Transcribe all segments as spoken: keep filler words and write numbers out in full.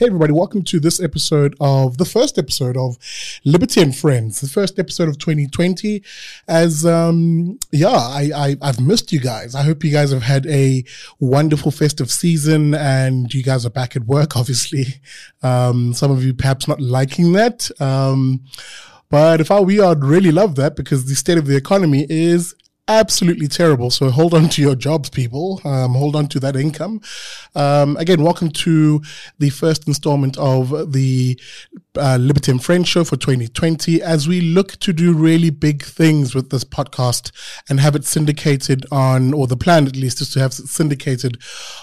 Hey everybody, welcome to this episode of the first episode of Liberty and Friends, the first episode of twenty twenty. As um yeah, I, I I've missed you guys. I hope you guys have had a wonderful festive season and you guys are back at work, obviously. Um some of you perhaps not liking that. Um but if I we I'd really love that because the state of the economy is absolutely terrible. So hold on to your jobs, people. Um, hold on to that income. Um, again, welcome to the first installment of the uh, Liberty and Friends show for twenty twenty as we look to do really big things with this podcast and have it syndicated on, or the plan at least is to have it syndicated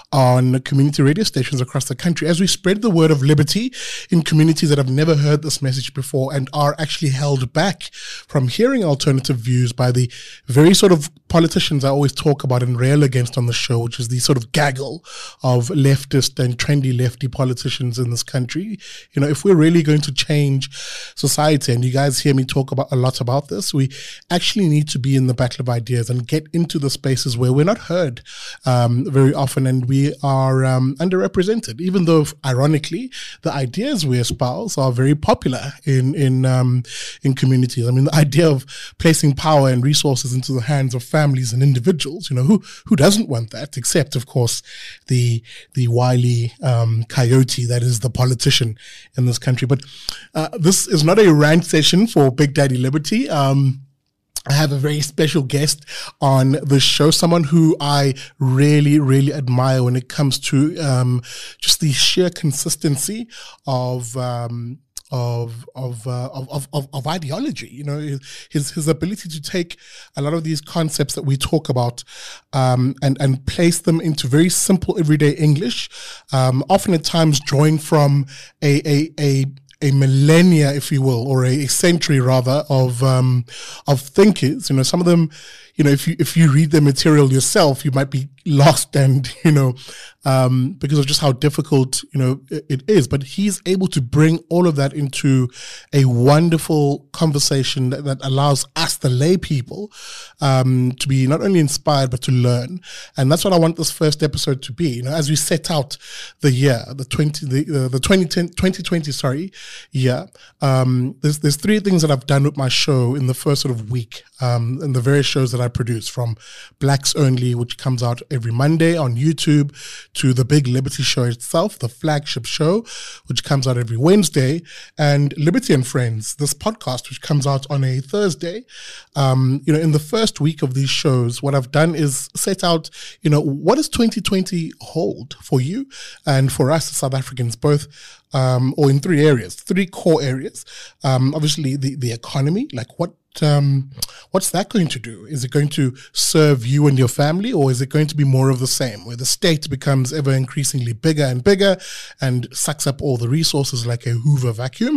on community radio stations across the country as we spread the word of liberty in communities that have never heard this message before and are actually held back from hearing alternative views by the very sort of politicians I always talk about and rail against on the show, which is the sort of gaggle of leftist and trendy lefty politicians in this country. You know, if we're really going to change society, and you guys hear me talk about a lot about this, we actually need to be in the battle of ideas and get into the spaces where we're not heard um, very often and we are um, underrepresented, even though, ironically, the ideas we espouse are very popular in in um, in communities. I mean, the idea of placing power and resources into the hands of families and individuals, you know, who who doesn't want that, except, of course, the the wily um, coyote that is the politician in this country. But uh, this is not a rant session for Big Daddy Liberty. Um, I have a very special guest on the show, someone who I really, really admire when it comes to um, just the sheer consistency of um, of of, uh, of of of ideology. You know, his his ability to take a lot of these concepts that we talk about um, and and place them into very simple everyday English, um, often at times drawing from a a a a millennia, if you will, or a, a century rather, of um, of thinkers. You know, some of them, you know, if you if you read their material yourself, you might be lost and, you know, um, because of just how difficult, you know, it, it is. But he's able to bring all of that into a wonderful conversation that, that allows us, the lay people, um, to be not only inspired, but to learn. And that's what I want this first episode to be. You know, as we set out the year, the twenty, the, uh, the twenty ten, twenty twenty, sorry, year, um, there's, there's three things that I've done with my show in the first sort of week, um, and the various shows that I produce, from Blacks Only, which comes out every Monday on YouTube, to the Big Liberty Show itself, the flagship show, which comes out every Wednesday, and Liberty and Friends, this podcast, which comes out on a Thursday. Um, you know, in the first week of these shows, what I've done is set out, you know, what does twenty twenty hold for you and for us as South Africans, both um, or in three areas, three core areas. Um, obviously, the, the economy, like what Um, what's that going to do? Is it going to serve you and your family, or is it going to be more of the same, where the state becomes ever increasingly bigger and bigger and sucks up all the resources like a Hoover vacuum?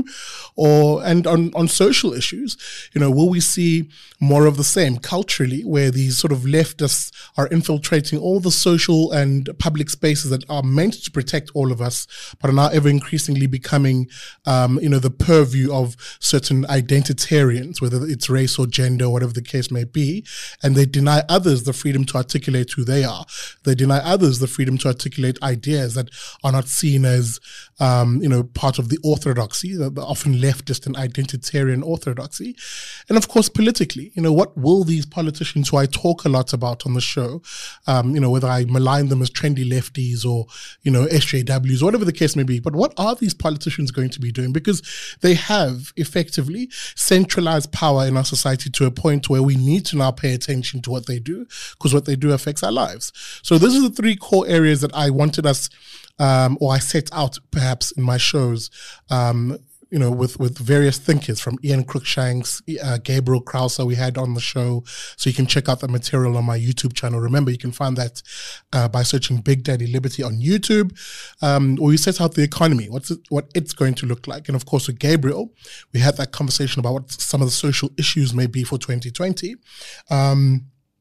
Or, and on, on social issues, you know, will we see more of the same culturally, where these sort of leftists are infiltrating all the social and public spaces that are meant to protect all of us, but are now ever increasingly becoming, um, you know, the purview of certain identitarians, whether it's race or gender, or whatever the case may be, and they deny others the freedom to articulate who they are. They deny others the freedom to articulate ideas that are not seen as, um, you know, part of the orthodoxy, the, the often leftist and identitarian orthodoxy. And of course, politically, you know, what will these politicians who I talk a lot about on the show, um, you know, whether I malign them as trendy lefties or, you know, S J Ws, whatever the case may be, but what are these politicians going to be doing? Because they have effectively centralized power in our society to a point where we need to now pay attention to what they do, because what they do affects our lives. So those are the three core areas that I wanted us, um, or I set out perhaps in my shows, um, you know, with, with various thinkers, from Ian Cruikshanks, uh, Gabriel Krauser we had on the show. So you can check out the material on my YouTube channel. Remember, you can find that uh, by searching Big Daddy Liberty on YouTube. Um, or we set out the economy, what's it, what it's going to look like. And of course, with Gabriel, we had that conversation about what some of the social issues may be for twenty twenty. Um,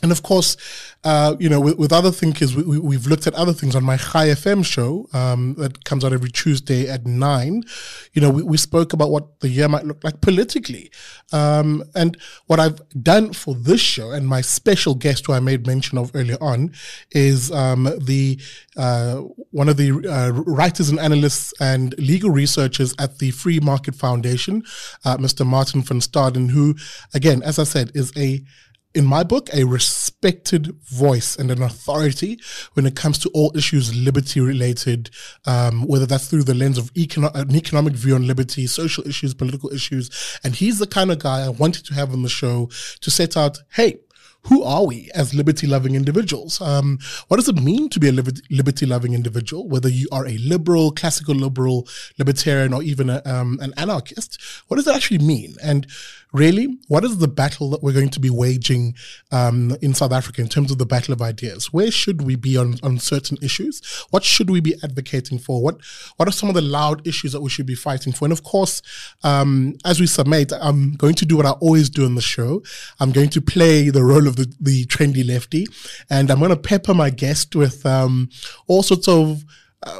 And of course, uh, you know, with, with other thinkers, we, we, we've looked at other things on my Chai F M show um, that comes out every Tuesday at nine. You know, we, we spoke about what the year might look like politically. Um, and what I've done for this show, and my special guest who I made mention of earlier on, is um, the uh, one of the uh, writers and analysts and legal researchers at the Free Market Foundation, uh, Mister Martin van Staden, who, again, as I said, is a in my book, a respected voice and an authority when it comes to all issues liberty related, um, whether that's through the lens of econo- an economic view on liberty, social issues, political issues. And he's the kind of guy I wanted to have on the show to set out, hey, who are we as liberty-loving individuals? Um, what does it mean to be a liberty-loving individual, whether you are a liberal, classical liberal, libertarian, or even a, um, an anarchist? What does it actually mean? And really, what is the battle that we're going to be waging um, in South Africa in terms of the battle of ideas? Where should we be on, on certain issues? What should we be advocating for? What What are some of the loud issues that we should be fighting for? And of course, um, as we submit, I'm going to do what I always do on the show. I'm going to play the role of the, the trendy lefty, and I'm going to pepper my guest with um, all sorts of uh,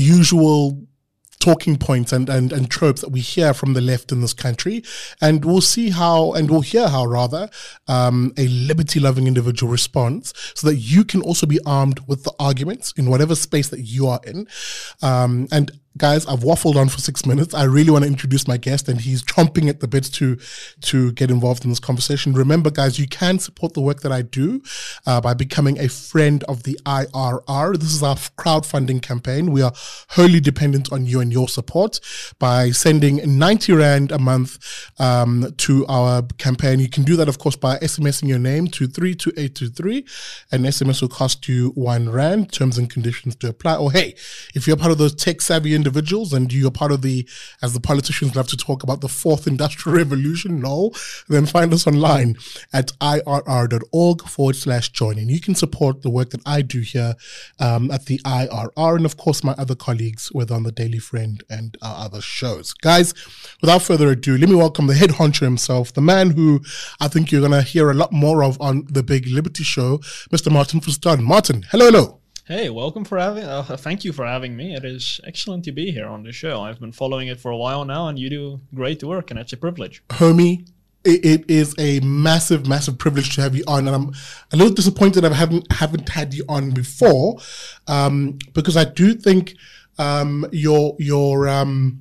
usual talking points and, and, and tropes that we hear from the left in this country. And we'll see how, and we'll hear how rather, um, a liberty-loving individual responds so that you can also be armed with the arguments in whatever space that you are in. Um, and guys, I've waffled on for six minutes. I really want to introduce my guest, and he's chomping at the bit to to get involved in this conversation. Remember, guys, you can support the work that I do uh, by becoming a friend of the I R R. This is our crowdfunding campaign. We are wholly dependent on you and your support by sending ninety rand a month um, to our campaign. You can do that, of course, by SMSing your name to three two eight two three. An S M S will cost you one rand. Terms and conditions to apply. Or hey, if you're part of those tech-savvy individuals, individuals and you're part of the, as the politicians love to talk about, the fourth industrial revolution, no, then find us online at irr.org forward slash join. And you can support the work that I do here um, at the I R R, and of course my other colleagues, whether on the Daily Friend and our other shows. Guys, without further ado, let me welcome the head honcho himself, the man who I think you're going to hear a lot more of on the Big Liberty Show, Mister Martin van Staden. Martin, hello, hello. Hey, welcome for having, uh, thank you for having me. It is excellent to be here on the show. I've been following it for a while now, and you do great work, and it's a privilege. Homie, it, it is a massive, massive privilege to have you on, and I'm a little disappointed I haven't haven't had you on before, um, because I do think um, your your um,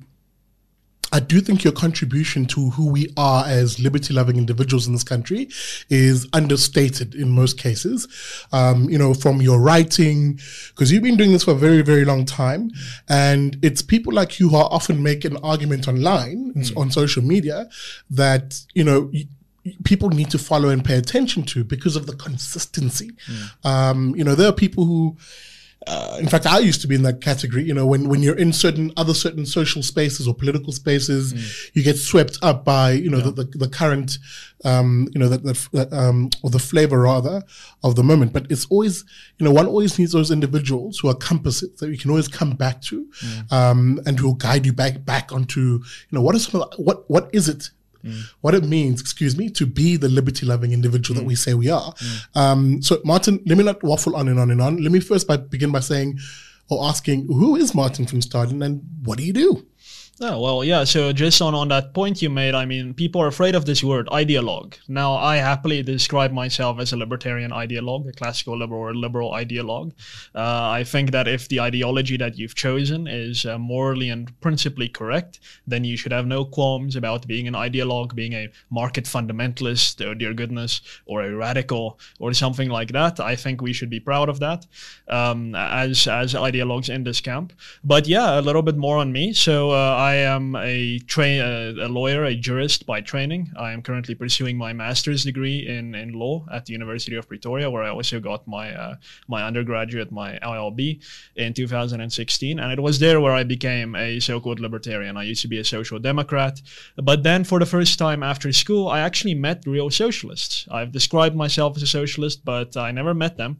I do think your contribution to who we are as liberty-loving individuals in this country is understated in most cases. Um, you know, from your writing, because you've been doing this for a very, very long time, and it's people like you who are often make an argument online mm. on social media that, you know, y- people need to follow and pay attention to because of the consistency. Mm. Um, you know, there are people who, Uh, in fact, I used to be in that category. You know, when, when you're in certain other certain social spaces or political spaces, mm. you get swept up by, you know, yeah. the, the, the current, um, you know, the, the, um, or the flavor rather of the moment. But it's always, you know, one always needs those individuals who are compasses that you can always come back to, mm. um, and who will guide you back, back onto, you know, what is, some of the, what, what is it? Mm. What it means, excuse me, to be the liberty-loving individual mm. that we say we are. Mm. Um, so, Martin, let me not waffle on and on and on. Let me first by, begin by saying or asking, who is Martin van Staden and what do you do? Oh, well, yeah, so just on, on that point you made, I mean, people are afraid of this word, ideologue. Now, I happily describe myself as a libertarian ideologue, a classical liberal or liberal ideologue. Uh, I think that if the ideology that you've chosen is uh, morally and principally correct, then you should have no qualms about being an ideologue, being a market fundamentalist, or dear goodness, or a radical, or something like that. I think we should be proud of that um, as, as ideologues in this camp. But yeah, a little bit more on me. So, uh, I am a, tra- uh, a lawyer, a jurist by training. I am currently pursuing my master's degree in, in law at the University of Pretoria, where I also got my uh, my undergraduate, my L L B, in two thousand sixteen. And it was there where I became a so-called libertarian. I used to be a social democrat. But then for the first time after school, I actually met real socialists. I've described myself as a socialist, but I never met them.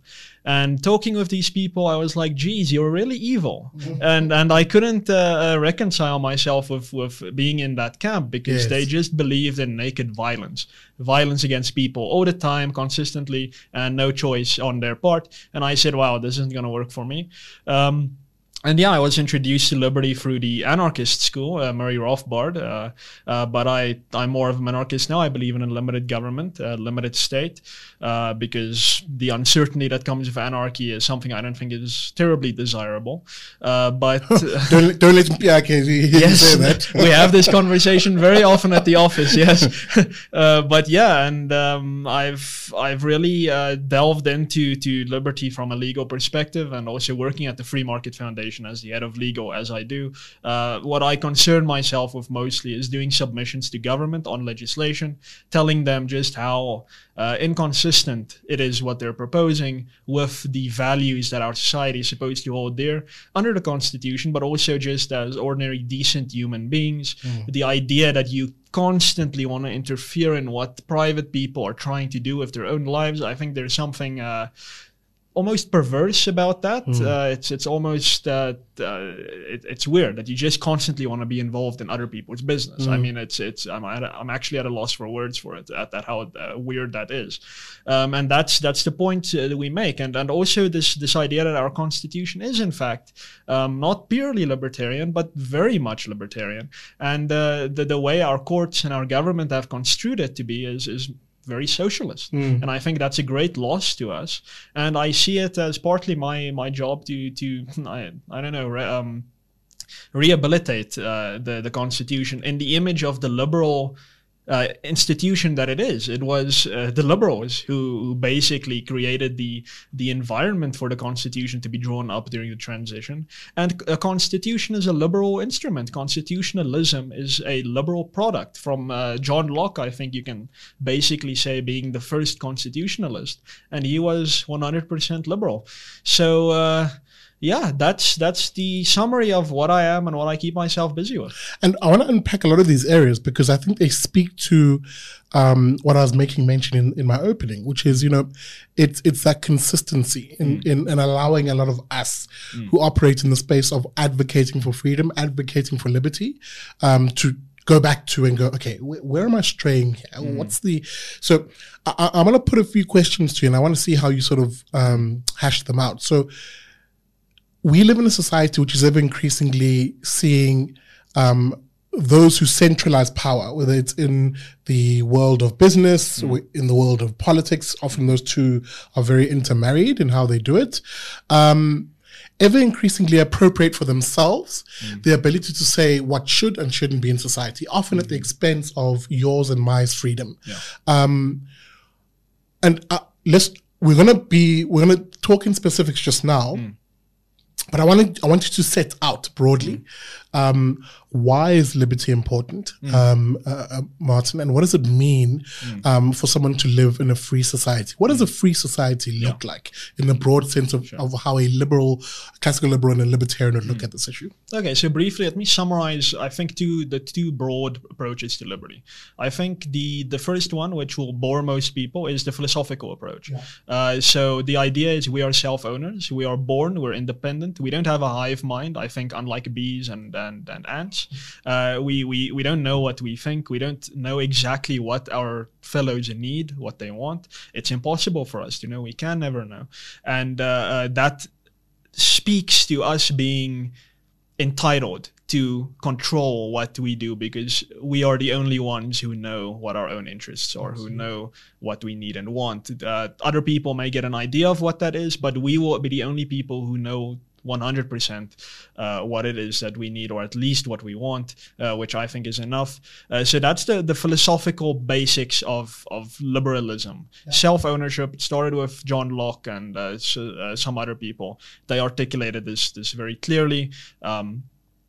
And talking with these people, I was like, geez, you're really evil. and and I couldn't uh, reconcile myself with, with being in that camp, because Yes. they just believed in naked violence. Violence against people all the time, consistently, and no choice on their part. And I said, wow, this isn't going to work for me. Um, And yeah, I was introduced to liberty through the anarchist school, uh, Murray Rothbard. Uh, uh, but I, I'm more of an anarchist now. I believe in a limited government, a limited state, uh, because the uncertainty that comes with anarchy is something I don't think is terribly desirable. Uh, but don't, don't let me okay, yes, say that. we have this conversation very often at the office. Yes, uh, but yeah, and um, I've I've really uh, delved into to liberty from a legal perspective, and also working at the Free Market Foundation as the head of legal, as I do. Uh, what I concern myself with mostly is doing submissions to government on legislation, telling them just how uh, inconsistent it is what they're proposing with the values that our society is supposed to hold dear under the Constitution, but also just as ordinary decent human beings. Mm. The idea that you constantly want to interfere in what private people are trying to do with their own lives, I think there's something uh, almost perverse about that. Mm. Uh, it's it's almost uh, uh, it, it's weird that you just constantly want to be involved in other people's business. Mm. I mean, it's it's I'm at a, I'm actually at a loss for words for it. At that how uh, weird that is, um, and that's that's the point uh, that we make. And and also this this idea that our Constitution is in fact um, not purely libertarian, but very much libertarian. And uh, the the way our courts and our government have construed it to be is is. very socialist, mm. and I think that's a great loss to us. And I see it as partly my my job to to I, I don't know re, um, rehabilitate uh, the the Constitution in the image of the liberal uh, institution that it is. It was uh, the liberals who, who basically created the the environment for the Constitution to be drawn up during the transition. And a Constitution is a liberal instrument. Constitutionalism is a liberal product from uh, John Locke. I think you can basically say being the first constitutionalist, and he was one hundred percent liberal. So uh, yeah, that's that's the summary of what I am and what I keep myself busy with. And I want to unpack a lot of these areas because I think they speak to um, what I was making mention in, in my opening, which is, you know, it's it's that consistency in, mm. in, in allowing a lot of us mm. who operate in the space of advocating for freedom, advocating for liberty, um, to go back to and go, okay, wh- where am I straying here? Mm. What's the... So I, I'm going to put a few questions to you, and I want to see how you sort of um, hash them out. So we live in a society which is ever increasingly seeing um, those who centralize power, whether it's in the world of business, mm. or in the world of politics. Often those two are very intermarried in how they do it. Um, ever increasingly appropriate for themselves mm. the ability to say what should and shouldn't be in society, often mm. at the expense of yours and my freedom. Yeah. Um, and uh, let's we're gonna be we're gonna talk in specifics just now. Mm. But I wanted, I want you to set out broadly, um, why is liberty important, mm. um, uh, uh, Martin, and what does it mean mm. um, for someone to live in a free society? What does a free society look yeah. like in the broad sense of, sure. of how a liberal, a classical liberal and a libertarian would look mm. at this issue? Okay, so briefly, let me summarize, I think, two, the two broad approaches to liberty. I think the, the first one, which will bore most people, is the philosophical approach. Yeah. Uh, so the idea is we are self-owners, we are born, we're independent, we don't have a hive mind, I think, unlike bees and, and, and ants. Uh, we, we, we don't know what we think. We don't know exactly what our fellows need, what they want. It's impossible for us to know. We can never know. And uh, uh, that speaks to us being entitled to control what we do, because we are the only ones who know what our own interests are, who know what we need and want. Uh, other people may get an idea of what that is, but we will be the only people who know one hundred percent uh, what it is that we need, or at least what we want, uh, which I think is enough. Uh, so that's the, the philosophical basics of, of liberalism. Yeah. Self-ownership, it started with John Locke and uh, so, uh, some other people. They articulated this, this very clearly. Um,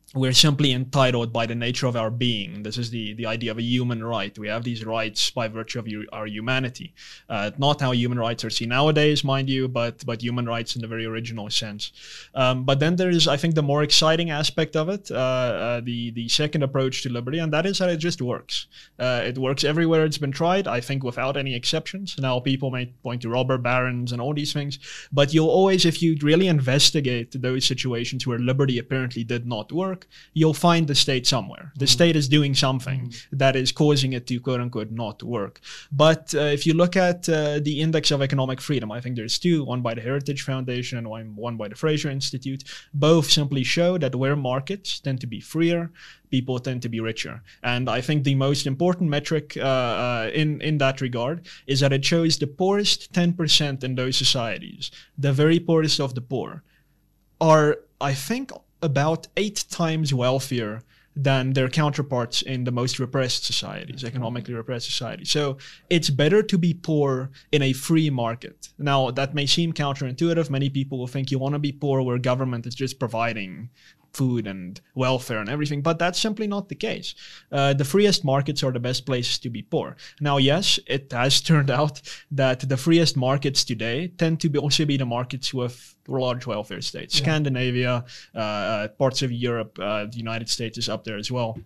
we're simply entitled by the nature of our being. This is the, the idea of a human right. We have these rights by virtue of you, our humanity. Uh, not how human rights are seen nowadays, mind you, but but human rights in the very original sense. Um, but then there is, I think, the more exciting aspect of it, uh, uh, the, the second approach to liberty, and that is that it just works. Uh, it works everywhere it's been tried, I think, without any exceptions. Now, people may point to robber barons and all these things, but you'll always, if you really investigate those situations where liberty apparently did not work, you'll find the state somewhere. The mm. state is doing something mm. that is causing it to, quote unquote, not work. But uh, if you look at uh, the Index of Economic Freedom, I think there's two, one by the Heritage Foundation and one, one by the Fraser Institute. Both simply show that where markets tend to be freer, people tend to be richer. And I think the most important metric uh, uh, in, in that regard is that it shows the poorest ten percent in those societies, the very poorest of the poor, are, I think, about eight times wealthier than their counterparts in the most repressed societies, economically repressed societies. So it's better to be poor in a free market. Now, that may seem counterintuitive. Many people will think you want to be poor where government is just providing food and welfare and everything, but that's simply not the case. Uh, the freest markets are the best places to be poor. Now, yes, it has turned out that the freest markets today tend to be also be the markets with large welfare states. Yeah. Scandinavia, uh, parts of Europe, uh, the United States is up there as well.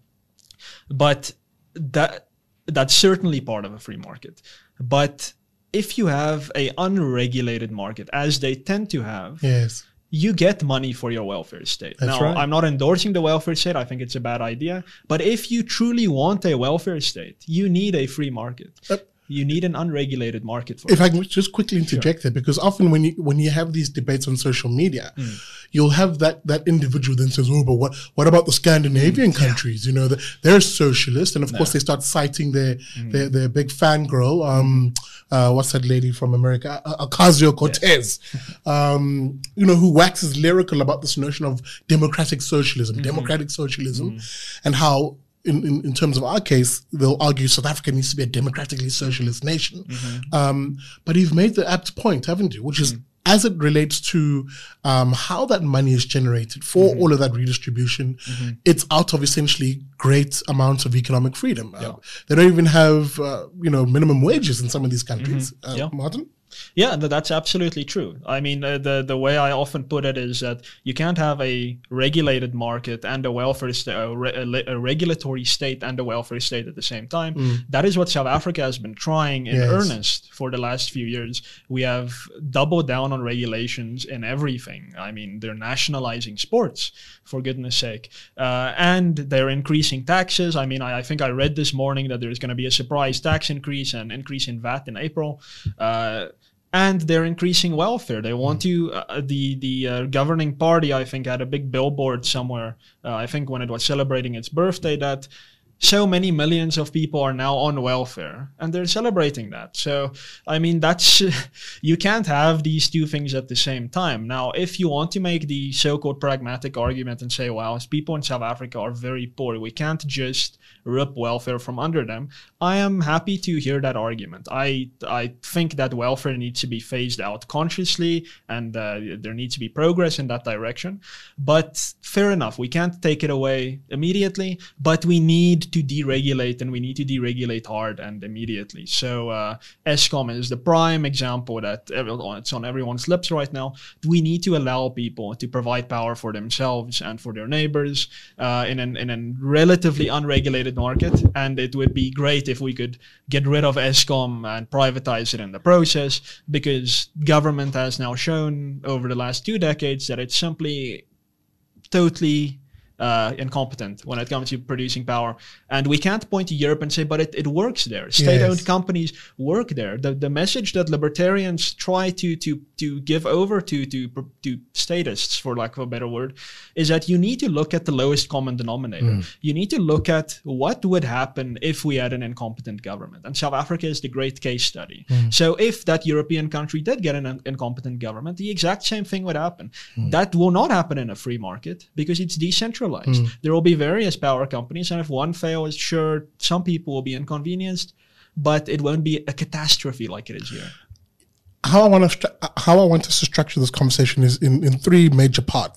But that that's certainly part of a free market. But if you have a unregulated market, as they tend to have, yes, you get money for your welfare state. That's now, right. I'm not endorsing the welfare state. I think it's a bad idea. But if you truly want a welfare state, you need a free market. Yep. You need an unregulated market for If it. I can just quickly interject sure. there, because often when you when you have these debates on social media, mm. you'll have that that individual then says, "Oh, but what what about the Scandinavian mm. countries? Yeah. You know, the, they're socialist," and of no. course they start citing their mm. their, their big fangirl. Um, uh, what's that lady from America? Uh, Ocasio-Cortez. Yes. um, you know, who waxes lyrical about this notion of democratic socialism, mm-hmm. democratic socialism, mm. and how. In, in, in terms of our case, they'll argue South Africa needs to be a democratically socialist nation. Mm-hmm. Um, but you've made the apt point, haven't you? Which is, mm-hmm. as it relates to um, how that money is generated for mm-hmm. all of that redistribution, mm-hmm. it's out of essentially great amounts of economic freedom. Yeah. Uh, they don't even have, uh, you know, minimum wages in some of these countries. Mm-hmm. Uh, yeah. Martin? Yeah, that's absolutely true. I mean, uh, the the way I often put it is that you can't have a regulated market and a welfare state, a, re- a regulatory state and a welfare state at the same time. Mm. That is what South Africa has been trying in yes. earnest for the last few years. We have doubled down on regulations in everything. I mean, they're nationalizing sports, for goodness sake, uh, and they're increasing taxes. I mean, I, I think I read this morning that there's going to be a surprise tax increase and increase in V A T in April. Uh, And they're increasing welfare. They want to, uh, the the uh, governing party, I think, had a big billboard somewhere, uh, I think when it was celebrating its birthday, that so many millions of people are now on welfare, and they're celebrating that. So, I mean, that's, you can't have these two things at the same time. Now, if you want to make the so-called pragmatic argument and say, well, people in South Africa are very poor, we can't just rip welfare from under them, I am happy to hear that argument. I I think that welfare needs to be phased out consciously, and uh, there needs to be progress in that direction. But fair enough, we can't take it away immediately, but we need to deregulate, and we need to deregulate hard and immediately. So uh, Eskom is the prime example that everyone, it's on everyone's lips right now. We need to allow people to provide power for themselves and for their neighbors uh, in, an, in a relatively unregulated market, and it would be great if we could get rid of Eskom and privatize it in the process, because government has now shown over the last two decades that it's simply totally uh, incompetent when it comes to producing power. And we can't point to Europe and say, but it, it works there. State-owned yes. companies work there. The the message that libertarians try to to to give over to to to statists, for lack of a better word, is that you need to look at the lowest common denominator. Mm. You need to look at what would happen if we had an incompetent government. And South Africa is the great case study. Mm. So if that European country did get an incompetent government, the exact same thing would happen. Mm. That will not happen in a free market because it's decentralized. Mm. There will be various power companies, and if one fails, sure, some people will be inconvenienced, but it won't be a catastrophe like it is here. How I want to how I want us to structure this conversation is in, in three major parts.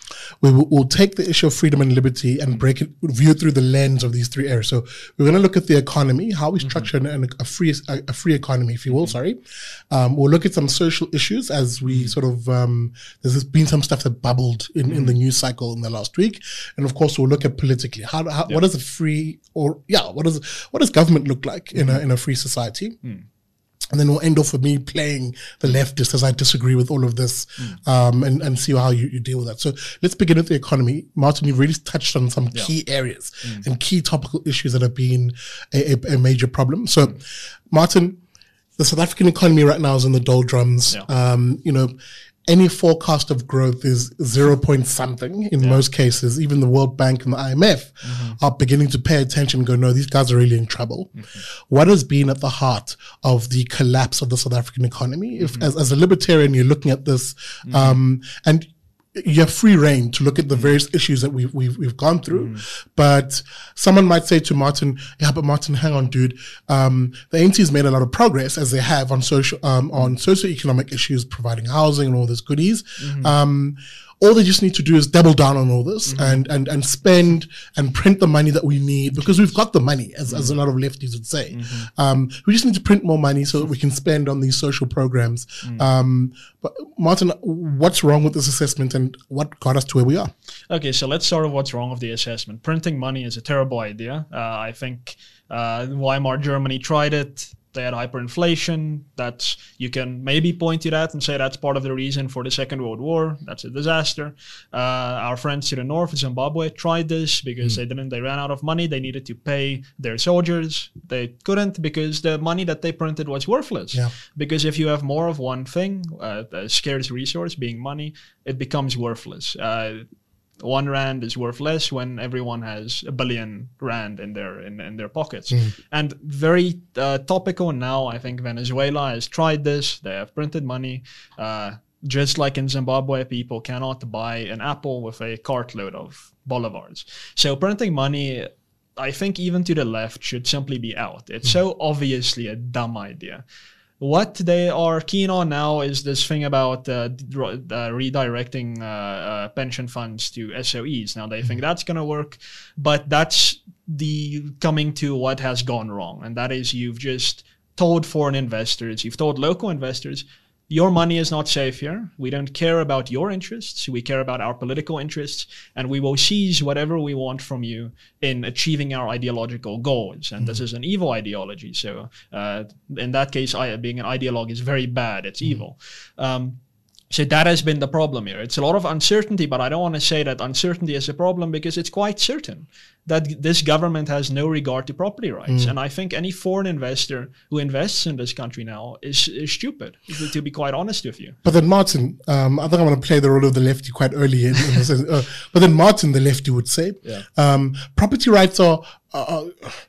we will we'll take the issue of freedom and liberty and break it, view it through the lens of these three areas. So we're going to look at the economy, how we structure mm-hmm. an, a free a, a free economy, if you will. Mm-hmm. Sorry, um, we'll look at some social issues as we sort of um, there's been some stuff that bubbled in, mm-hmm. in the news cycle in the last week, and of course we'll look at politically. How, how yeah. what does a free or yeah what does what does government look like mm-hmm. in a in a free society? Mm. And then we'll end off with me playing the leftist as I disagree with all of this mm. um, and, and see how you, you deal with that. So let's begin with the economy. Martin, you've really touched on some yeah. key areas mm. and key topical issues that have been a, a, a major problem. So, mm. Martin, the South African economy right now is in the doldrums. Yeah. Um, you know, any forecast of growth is zero point something in yeah. most cases. Even the World Bank and the I M F mm-hmm. are beginning to pay attention and go, no, these guys are really in trouble. Mm-hmm. What has been at the heart of the collapse of the South African economy? If mm-hmm. as, as a libertarian, you're looking at this mm-hmm. um, and you have free reign to look at the various issues that we've we've, we've gone through, mm. but someone might say to Martin, "Yeah, but Martin, hang on, dude. Um, the A N C has made a lot of progress as they have on social um, on socioeconomic issues, providing housing and all those goodies. Mm-hmm. Um, all they just need to do is double down on all this mm-hmm. and and and spend and print the money that we need because we've got the money, as, mm-hmm. as a lot of lefties would say. Mm-hmm. Um, we just need to print more money so that we can spend on these social programs." Mm-hmm. Um, but Martin, what's wrong with this assessment and what got us to where we are? Okay, so let's start with what's wrong with the assessment. Printing money is a terrible idea. Uh, I think uh, Weimar Germany tried it. They had hyperinflation. That's, you can maybe point to that and say that's part of the reason for the Second World War. That's a disaster. Uh, our friends to the north, Zimbabwe, tried this because mm. they didn't. They ran out of money. They needed to pay their soldiers. They couldn't because the money that they printed was worthless. Yeah. Because if you have more of one thing, uh, a scarce resource being money, it becomes worthless. Uh, One rand is worth less when everyone has a billion rand in their in, in their pockets. Mm. And very uh, topical now, I think Venezuela has tried this. They have printed money. Uh, just like in Zimbabwe, people cannot buy an apple with a cartload of bolivars. So printing money, I think even to the left, should simply be out. It's mm. so obviously a dumb idea. What they are keen on now is this thing about uh, uh, redirecting uh, uh, pension funds to S O Es. Now, they think that's going to work, but that's the coming to what has gone wrong. And that is, you've just told foreign investors, you've told local investors, your money is not safe here. We don't care about your interests. We care about our political interests, and we will seize whatever we want from you in achieving our ideological goals. And mm-hmm. this is an evil ideology. So uh, in that case, I, being an ideologue is very bad. It's mm-hmm. evil. Um, So that has been the problem here. It's a lot of uncertainty, but I don't want to say that uncertainty is a problem because it's quite certain that this government has no regard to property rights. Mm. And I think any foreign investor who invests in this country now is, is stupid, to be quite honest with you. But then Martin, um, I think I'm going to play the role of the lefty quite early. In, in this, uh, but then Martin, the lefty, would say, yeah. um, property rights are... are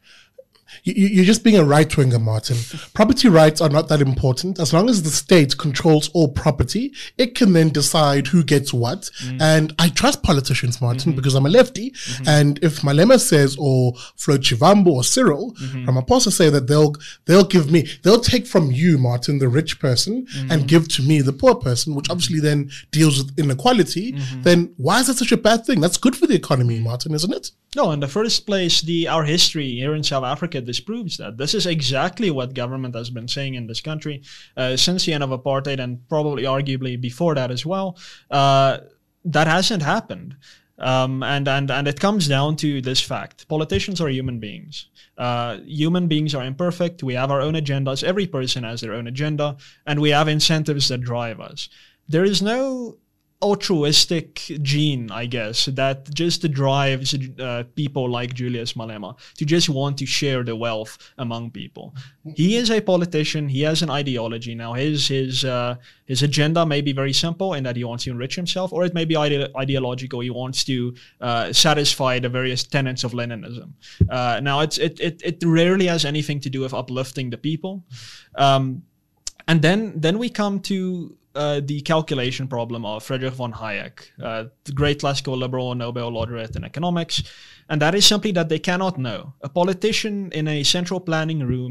You, you're just being a right-winger, Martin. Property rights are not that important. As long as the state controls all property, it can then decide who gets what. Mm. And I trust politicians, Martin, mm-hmm. because I'm a lefty. Mm-hmm. And if Malema says, or Flo Chivambo or Cyril mm-hmm. Ramaphosa say that they'll they'll give me, they'll take from you, Martin, the rich person, mm-hmm. and give to me, the poor person, which obviously then deals with inequality, mm-hmm. then why is that such a bad thing? That's good for the economy, Martin, isn't it? No, in the first place, the our history here in South Africa disproves that. This is exactly what government has been saying in this country uh, since the end of apartheid, and probably arguably before that as well. Uh, that hasn't happened. Um, and, and, and it comes down to this fact. Politicians are human beings. Uh, human beings are imperfect. We have our own agendas. Every person has their own agenda, and we have incentives that drive us. There is no altruistic gene, I guess, that just drives uh, people like Julius Malema to just want to share the wealth among people. He is a politician. He has an ideology. Now, his his uh, his agenda may be very simple in that he wants to enrich himself, or it may be ide- ideological. He wants to uh, satisfy the various tenets of Leninism. Uh, now, it's it, it it rarely has anything to do with uplifting the people. Um, and then then we come to Uh, the calculation problem of Friedrich von Hayek, uh, the great classical liberal Nobel laureate in economics. And that is simply that they cannot know. A politician in a central planning room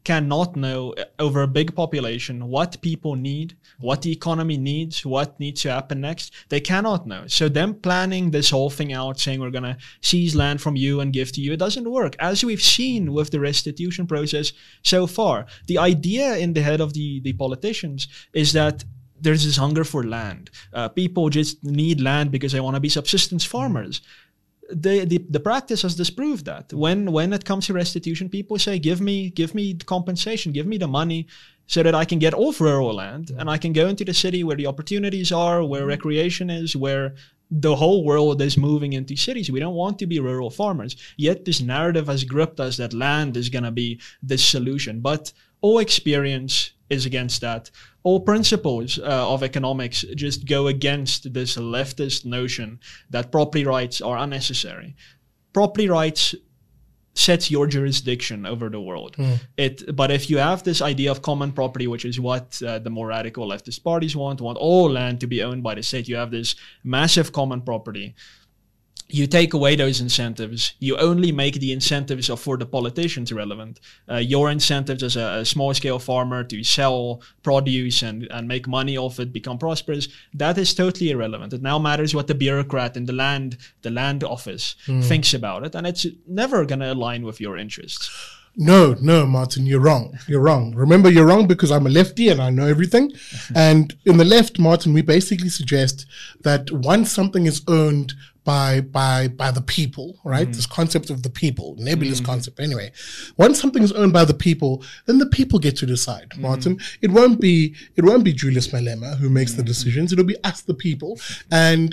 cannot know over a big population what people need, what the economy needs, what needs to happen next. They cannot know. So them planning this whole thing out, saying we're going to seize land from you and give to you, it doesn't work. As we've seen with the restitution process so far, the idea in the head of the, the politicians is that there's this hunger for land. Uh, people just need land because they want to be subsistence farmers. The, the the practice has disproved that. When when it comes to restitution, people say, give me give me compensation, give me the money so that I can get off rural land and I can go into the city where the opportunities are, where recreation is, where the whole world is moving into cities. We don't want to be rural farmers. Yet this narrative has gripped us that land is going to be the solution. But all experience is against that. All principles uh, of economics just go against this leftist notion that property rights are unnecessary. Property rights sets your jurisdiction over the world. Mm. It, but if you have this idea of common property, which is what uh, the more radical leftist parties want, want all land to be owned by the state, you have this massive common property. You take away those incentives. You only make the incentives of, for the politicians relevant. Uh, your incentives as a, a small-scale farmer to sell produce and, and make money off it, become prosperous, that is totally irrelevant. It now matters what the bureaucrat in the land, the land office mm. thinks about it, and it's never going to align with your interests. No, no, Martin, you're wrong. You're wrong. Remember, you're wrong because I'm a lefty and I know everything. And in the left, Martin, we basically suggest that once something is owned by by by the people, right? Mm. This concept of the people, nebulous mm. concept anyway. Once something is owned by the people, then the people get to decide, mm. Martin. It won't be it won't be Julius Malema who makes mm. the decisions. It'll be us, the people. And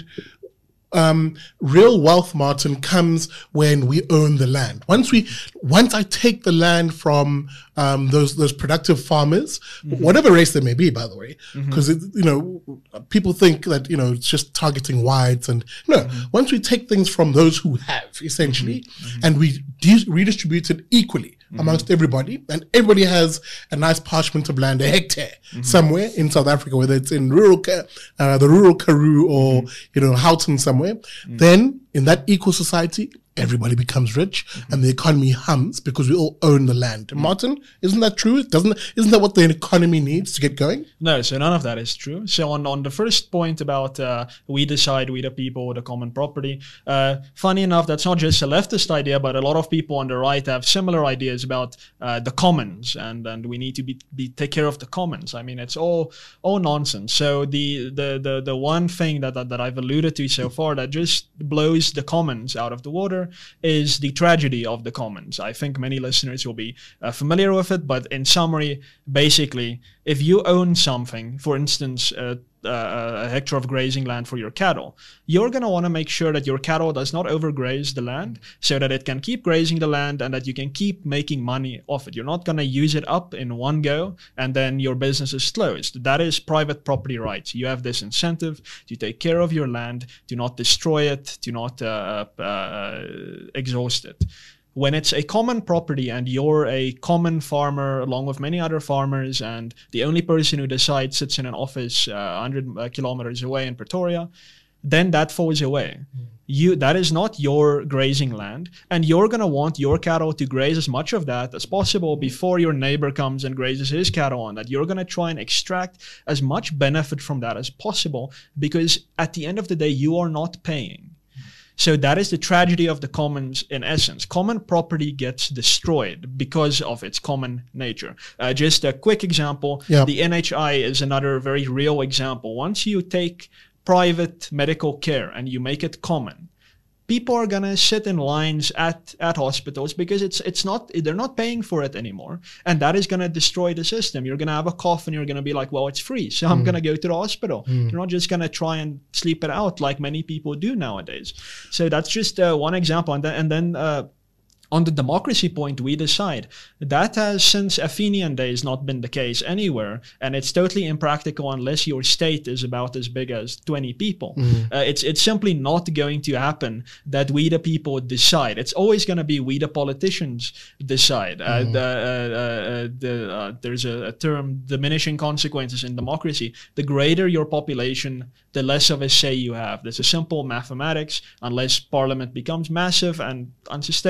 Um, real wealth, Martin, comes when we own the land. Once we, once I take the land from um, those those productive farmers, mm-hmm. whatever race they may be, by the way, because mm-hmm. you know people think that you know it's just targeting whites, and no. Mm-hmm. Once we take things from those who have, essentially, mm-hmm. and we de- redistribute it equally mm-hmm. amongst everybody, and everybody has a nice parchment of land, a hectare mm-hmm. somewhere in South Africa, whether it's in rural, uh, the rural Karoo or mm-hmm. you know Houghton somewhere. Mm. Then in that equal society, everybody becomes rich mm-hmm. and the economy hums because we all own the land. Mm-hmm. Martin, isn't that true? Doesn't isn't that what the economy needs to get going? No, so none of that is true. So on, on the first point about uh, we decide, we the people, the common property, uh, funny enough, that's not just a leftist idea, but a lot of people on the right have similar ideas about uh, the commons, and, and we need to be, be take care of the commons. I mean, it's all all nonsense. So the the the, the one thing that, that that I've alluded to so far that just blows the commons out of the water is the tragedy of the commons. I think many listeners will be uh, familiar with it, but in summary, basically, if you own something, for instance, uh, uh, a hectare of grazing land for your cattle, you're going to want to make sure that your cattle does not overgraze the land so that it can keep grazing the land and that you can keep making money off it. You're not going to use it up in one go and then your business is closed. That is private property rights. You have this incentive to take care of your land, to not destroy it, to not uh, uh, exhaust it. When it's a common property and you're a common farmer along with many other farmers and the only person who decides sits in an office uh, one hundred uh, kilometers away in Pretoria, then that falls away. Mm. You that is not your grazing land, and you're going to want your cattle to graze as much of that as possible before your neighbor comes and grazes his cattle on that. You're going to try and extract as much benefit from that as possible because at the end of the day, you are not paying. So that is the tragedy of the commons in essence. Common property gets destroyed because of its common nature. Uh, just a quick example, yep. The N H I is another very real example. Once you take private medical care and you make it common, people are gonna sit in lines at, at hospitals because it's it's not they're not paying for it anymore, and that is gonna destroy the system. You're gonna have a cough and you're gonna be like, well, it's free, so I'm mm. gonna go to the hospital. Mm. You're not just gonna try and sleep it out like many people do nowadays. So that's just uh, one example, and then and then. Uh, On the democracy point, we decide. That has since Athenian days not been the case anywhere, and it's totally impractical unless your state is about as big as twenty people. Mm. Uh, it's it's simply not going to happen that we the people decide. It's always going to be we the politicians decide. Mm. Uh, the, uh, uh, the, uh, there's a, a term, diminishing consequences in democracy. The greater your population, the less of a say you have. There's a simple mathematics. Unless parliament becomes massive and unsustainable,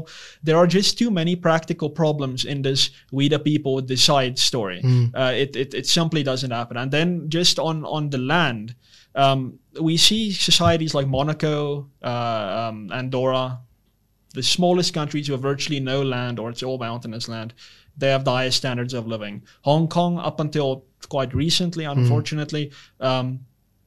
there are just too many practical problems in this "we the people decide" story. Mm. Uh, it, it it simply doesn't happen. And then just on on the land, um, we see societies like Monaco, uh, um, Andorra, the smallest countries who have virtually no land or it's all mountainous land. They have the highest standards of living. Hong Kong, up until quite recently, unfortunately, mm. um,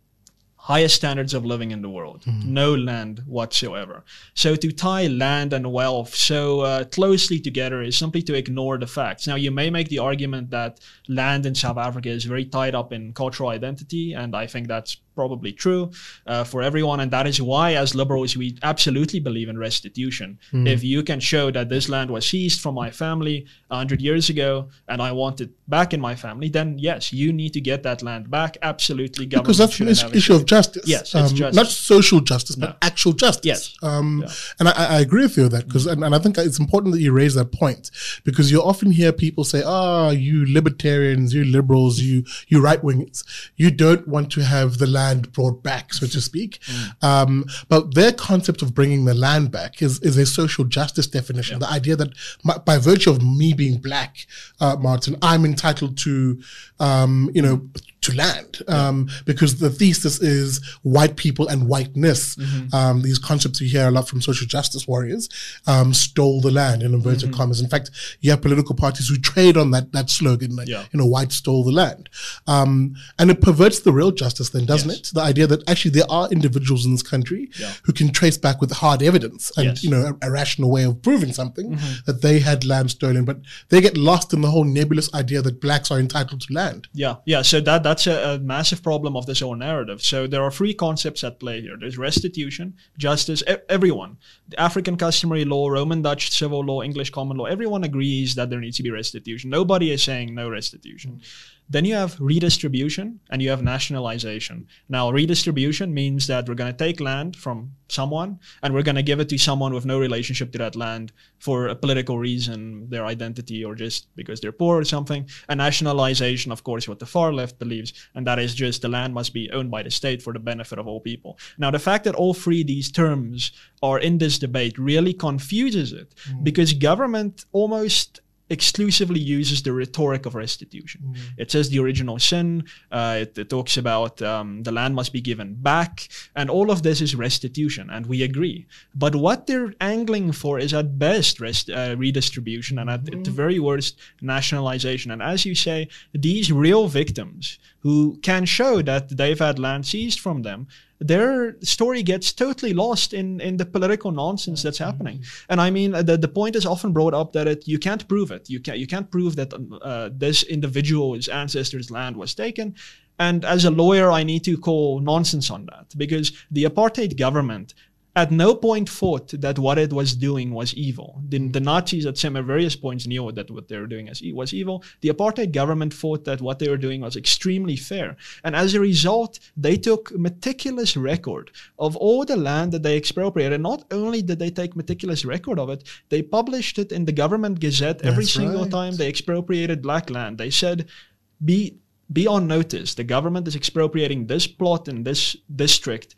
highest standards of living in the world. Mm. No land whatsoever. So to tie land and wealth so uh, closely together is simply to ignore the facts. Now, you may make the argument that land in South Africa is very tied up in cultural identity, and I think that's probably true uh, for everyone, and that is why as liberals we absolutely believe in restitution. Mm. If you can show that this land was seized from my family a hundred years ago and I want it back in my family, then yes, you need to get that land back. Absolutely, government because that's an issue, issue of justice. Yes, um, it's justice. Not social justice, but no. actual justice. Yes, um, yeah. and I, I agree with you with that because, and, and I think it's important that you raise that point because you often hear people say, "Ah, oh, you libertarians, you liberals, you you right wingers, you don't want to have the land brought back." So to speak. Mm. Um, but their concept of bringing the land back is, is a social justice definition. Yeah. The idea that my, by virtue of me being black, uh, Martin, I'm entitled to, um, you know, to land um, yeah. because the thesis is white people and whiteness. Mm-hmm. Um, these concepts you hear a lot from social justice warriors um, stole the land in inverted mm-hmm. commas. In fact, you have political parties who trade on that that slogan, like, yeah. you know, white stole the land. Um, and it perverts the real justice then, doesn't yes. it? The idea that actually there are individuals in this country yeah. who can trace back with hard evidence and, yes. you know, a, a rational way of proving something mm-hmm. that they had land stolen, but they get lost in the whole nebulous idea that blacks are entitled to land. Yeah, yeah. So that that's a, a massive problem of this whole narrative. So there are three concepts at play here. There's restitution, justice, e- everyone. The African customary law, Roman Dutch civil law, English common law, everyone agrees that there needs to be restitution. Nobody is saying no restitution. Mm. Then you have redistribution and you have nationalization. Now, redistribution means that we're going to take land from someone and we're going to give it to someone with no relationship to that land for a political reason, their identity, or just because they're poor or something. And nationalization, of course, what the far left believes, and that is just the land must be owned by the state for the benefit of all people. Now, the fact that all three of these terms are in this debate really confuses it mm. because government almost exclusively uses the rhetoric of restitution. Mm. It says the original sin, uh, it, it talks about um, the land must be given back, and all of this is restitution, and we agree. But what they're angling for is at best rest, uh, redistribution, and at, mm. at the very worst, nationalization. And as you say, these real victims who can show that they've had land seized from them, their story gets totally lost in, in the political nonsense that's happening. Mm-hmm. And I mean, the, the point is often brought up that it, you can't prove it. You can't, you can't prove that uh, this individual's ancestors' land was taken. And as a lawyer, I need to call nonsense on that because the apartheid government at no point thought that what it was doing was evil. The, the Nazis at some various points knew that what they were doing was evil. The apartheid government thought that what they were doing was extremely fair. And as a result, they took meticulous record of all the land that they expropriated. And not only did they take meticulous record of it, they published it in the government gazette every That's single right. time they expropriated black land. They said, be, be on notice. The government is expropriating this plot in this district.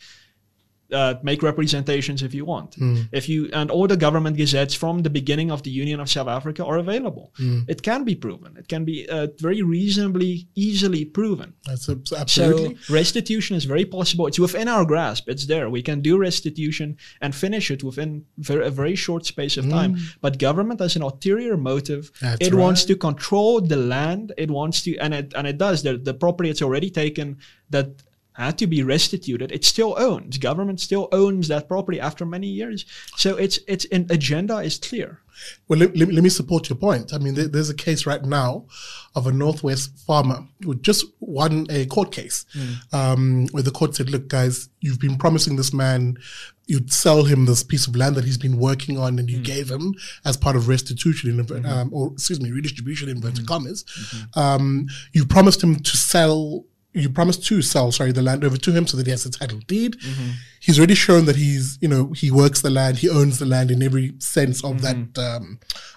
Uh, make representations if you want. Mm. If you and all the government gazettes from the beginning of the Union of South Africa are available. Mm. It can be proven. It can be uh, very reasonably, easily proven. That's absolutely. So restitution is very possible. It's within our grasp. It's there. We can do restitution and finish it within very, a very short space of time. Mm. But government has an ulterior motive. That's it right. wants to control the land. It wants to, and it and it does. The the property it's already taken that had to be restituted. It still owns. Government still owns that property after many years. So its its an agenda is clear. Well, let, let, let me support your point. I mean, there, there's a case right now of a Northwest farmer who just won a court case mm. um, where the court said, look, guys, you've been promising this man you'd sell him this piece of land that he's been working on and you mm. gave him as part of restitution, in, mm-hmm. um, or excuse me, redistribution in inverted mm-hmm. commas. Mm-hmm. Um, you promised him to sell You promised to sell, sorry, the land over to him so that he has a title deed. Mm-hmm. He's already shown that he's, you know, he works the land, he owns the land in every sense of mm-hmm. that um,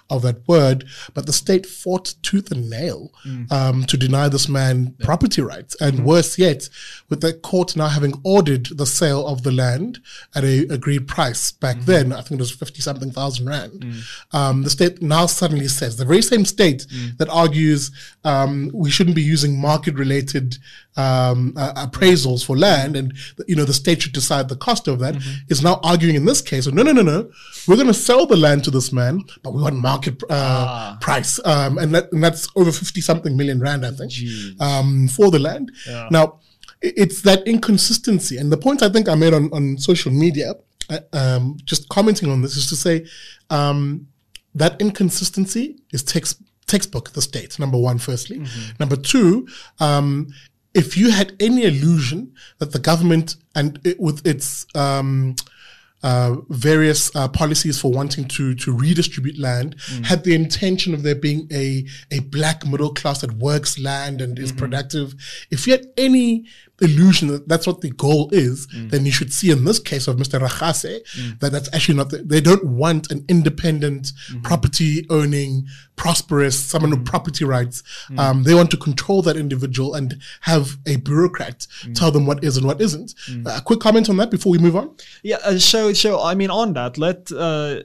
of that word, but the state fought tooth and nail mm. um, to deny this man yeah. property rights. And mm-hmm. worse yet, with the court now having ordered the sale of the land at a agreed price back mm-hmm. then, I think it was fifty something thousand rand. Mm. Um, the state now suddenly says, the very same state mm. that argues um, we shouldn't be using market related um, uh, appraisals for land and, you know, the state should decide the cost of that, mm-hmm. is now arguing in this case, no, no, no, no, we're going to sell the land to this man, but we want market uh, ah. price. Um, and, that, and that's over fifty something million rand, I think, um, for the land. Yeah. Now, it's that inconsistency. And the point I think I made on, on social media, uh, um, just commenting on this, is to say um, that inconsistency is text, textbook the state, number one, firstly. Mm-hmm. Number two, um, if you had any illusion that the government and it, with its um, uh, various uh, policies for wanting to to redistribute land mm. had the intention of there being a a black middle class that works land and is mm-hmm. productive, if you had any illusion that that's what the goal is, mm. then you should see in this case of Mister Ragase mm. that that's actually not, the, they don't want an independent, mm-hmm. property owning, prosperous, someone mm. with property rights. Mm. Um, they want to control that individual and have a bureaucrat mm. tell them what is and what isn't. Mm. Uh, a quick comment on that before we move on? Yeah, uh, so, so I mean, on that, let... Uh,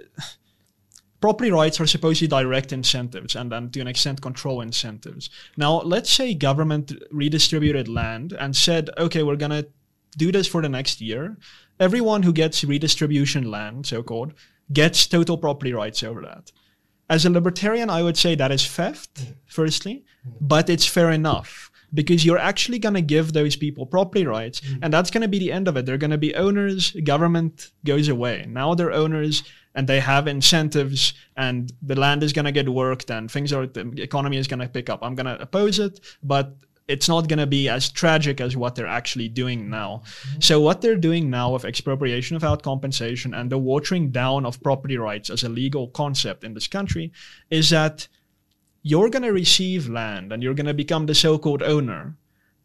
property rights are supposed to direct incentives and then to an extent control incentives. Now, let's say government redistributed land and said, okay, we're going to do this for the next year. Everyone who gets redistribution land, so-called, gets total property rights over that. As a libertarian, I would say that is theft, firstly, but it's fair enough. Because you're actually going to give those people property rights, mm. and that's going to be the end of it. They're going to be owners, government goes away. Now they're owners, and they have incentives, and the land is going to get worked, and things are, the economy is going to pick up. I'm going to oppose it, but it's not going to be as tragic as what they're actually doing now. Mm-hmm. So what they're doing now with expropriation without compensation and the watering down of property rights as a legal concept in this country is that you're going to receive land and you're going to become the so-called owner.